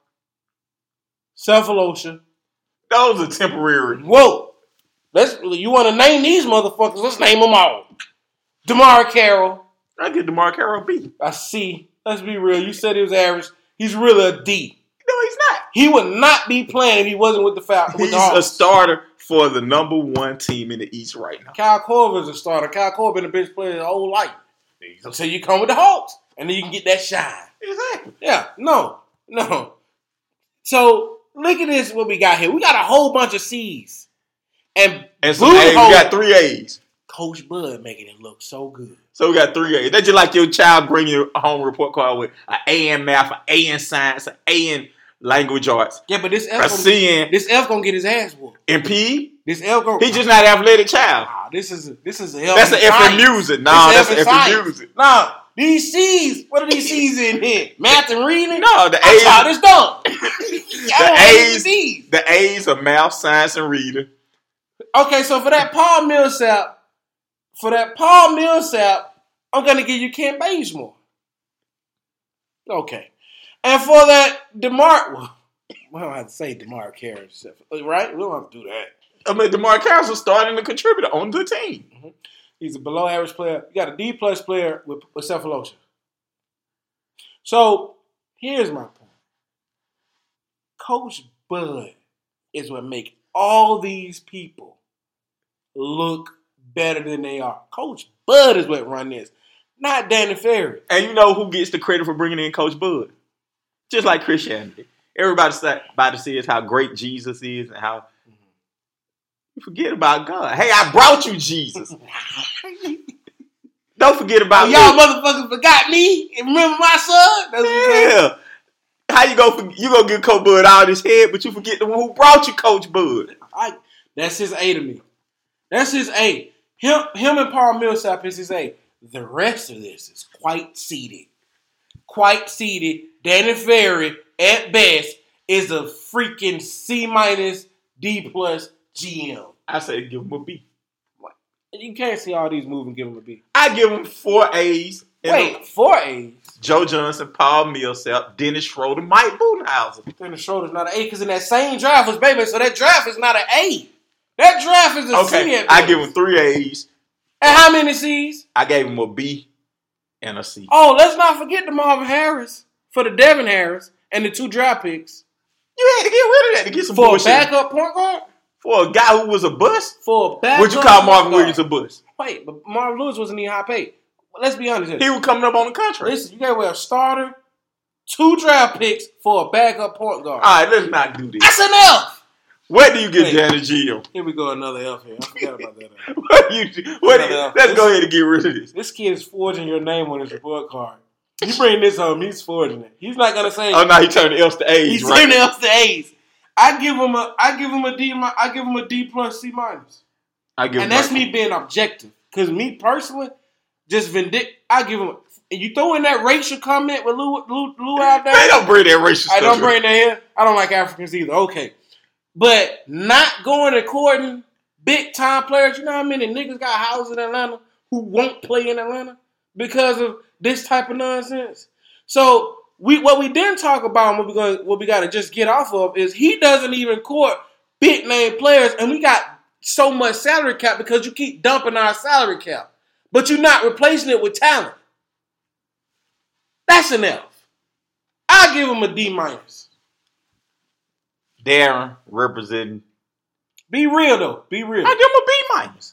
Cephalosha. Those are temporary. Whoa. Let's. You want to name these motherfuckers? Let's name them all. DeMar Carroll. I get DeMar Carroll B. A C. Let's be real. You said he was average. He's really a D. No, he's not. He would not be playing if he wasn't with the Falcons. He's a starter for the number one team in the East right now. Kyle Korver is a starter. Kyle Korver been a bench player his whole life. So you come with the Hawks, and then you can get that shine. Exactly. Yeah. No. No. So look at this. What we got here? We got a whole bunch of C's, and and some A's. We got three A's. Coach Bud making it look so good. So we got three A's. That's just like your child bringing you a home report card with an A in math, an A in science, an A in language arts. Yeah, but this F a gonna, C in this F gonna get his ass whooped. In P E? This F gonna, He's just not an athletic child. Nah, this is a, this is a F. That's an F in music. No, nah, that's an F in science. music. Nah, these C's. What are these C's in here? Math and reading? No, the I'm A's. tired of dumb. the A's. These. The A's are math, science, and reading. Okay, so for that Paul Millsap. For that Paul Millsap, I'm going to give you Ken Bazemore. Okay. And for that DeMar, well, we don't have to say DeMar Carroll, right? We don't have to do that. I mean, DeMar Carroll's a starting a contributor on the team. Mm-hmm. He's a below average player. You got a D plus player with, with Cephalosha. So here's my point. Coach Bud is what make all these people look better than they are. Coach Bud is what run this, not Danny Ferry. And you know who gets the credit for bringing in Coach Bud? Just like Christianity. Everybody's about to see is how great Jesus is and how mm-hmm. you forget about God. Hey, I brought you Jesus. Don't forget about oh, me. Y'all motherfuckers forgot me and remember my son? That's yeah. How you go? You gonna give Coach Bud all this head, but you forget the one who brought you, Coach Bud. I, that's his A to me. That's his A. Him, him and Paul Millsap is his A. The rest of this is quite seeded. Quite seeded. Danny Ferry, at best, is a freaking C minus, D plus G M. I say give him a B. You can't see all these moves and give him a B. I give him four A's. Wait, four A's? Joe Johnson, Paul Millsap, Dennis Schroeder, Mike Budenhauser. Dennis Schroeder's not an A because in that same draft was baby, so that draft is not an A. That draft is a okay, C. I give him three A's. And how many C's? I gave him a B. and a C. Oh, let's not forget the Marvin Harris for the Devin Harris and the two draft picks. You had to get rid of that to get some For bullshit. a backup point guard? For a guy who was a bust? For a backup Would you call Marvin point Williams a guard. bust? Wait, but Marvin Lewis wasn't even high paid. Let's be honest here. He was coming up on the contract. Listen, you got to wear a starter, two draft picks for a backup point guard. All right, let's not do this. That's an F. Where do you get Wait. Janet Gio? Here we go, another F here. I forgot about that. F. What do you, what do you, Another F. let's go ahead and get rid of this. This kid is forging your name on his report card. You bring this home, he's forging it. He's not gonna say. Oh no, he turned the L's to A's. He's right? turning F's to A's. I give him a, I give him a D, I give him a D plus C minus, I give and him that's my- me being objective. Cause me personally, just vindictive. I give him. A, and you throw in that racial comment with Lou, Lou, Lou out there. Man, don't bring that racial I stuff. don't bring that here. I don't like Africans either. Okay. But not going and courting big time players. You know how many niggas got houses in Atlanta who won't play in Atlanta because of this type of nonsense? So we what we didn't talk about and what we gonna what we gotta just get off of is he doesn't even court big name players, and we got so much salary cap because you keep dumping our salary cap. But you're not replacing it with talent. That's an F. I give him a D minus. Darren representing. Be real though. Be real. I give him a B minus.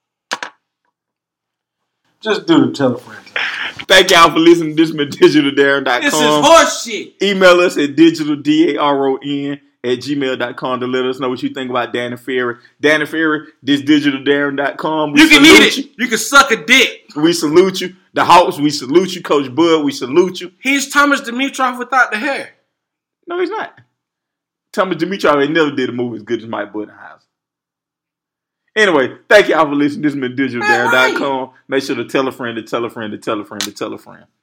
Just do the telefranchise. Thank y'all for listening to this from digital darren dot com. This is horse shit. Email us at digital D A R O N at gmail dot com to let us know what you think about Danny Ferry. Danny Ferry, this digital darren dot com. You can eat it. You. you can suck a dick. We salute you. The Hawks, we salute you. Coach Bud, we salute you. He's Thomas Dimitrov without the hair. No, he's not. Thomas Dimitrov ain't never did a movie as good as Mike Budenhauser. Anyway, thank y'all for listening. This has been digital darren dot com. Make sure to tell a friend to tell a friend to tell a friend to tell a friend.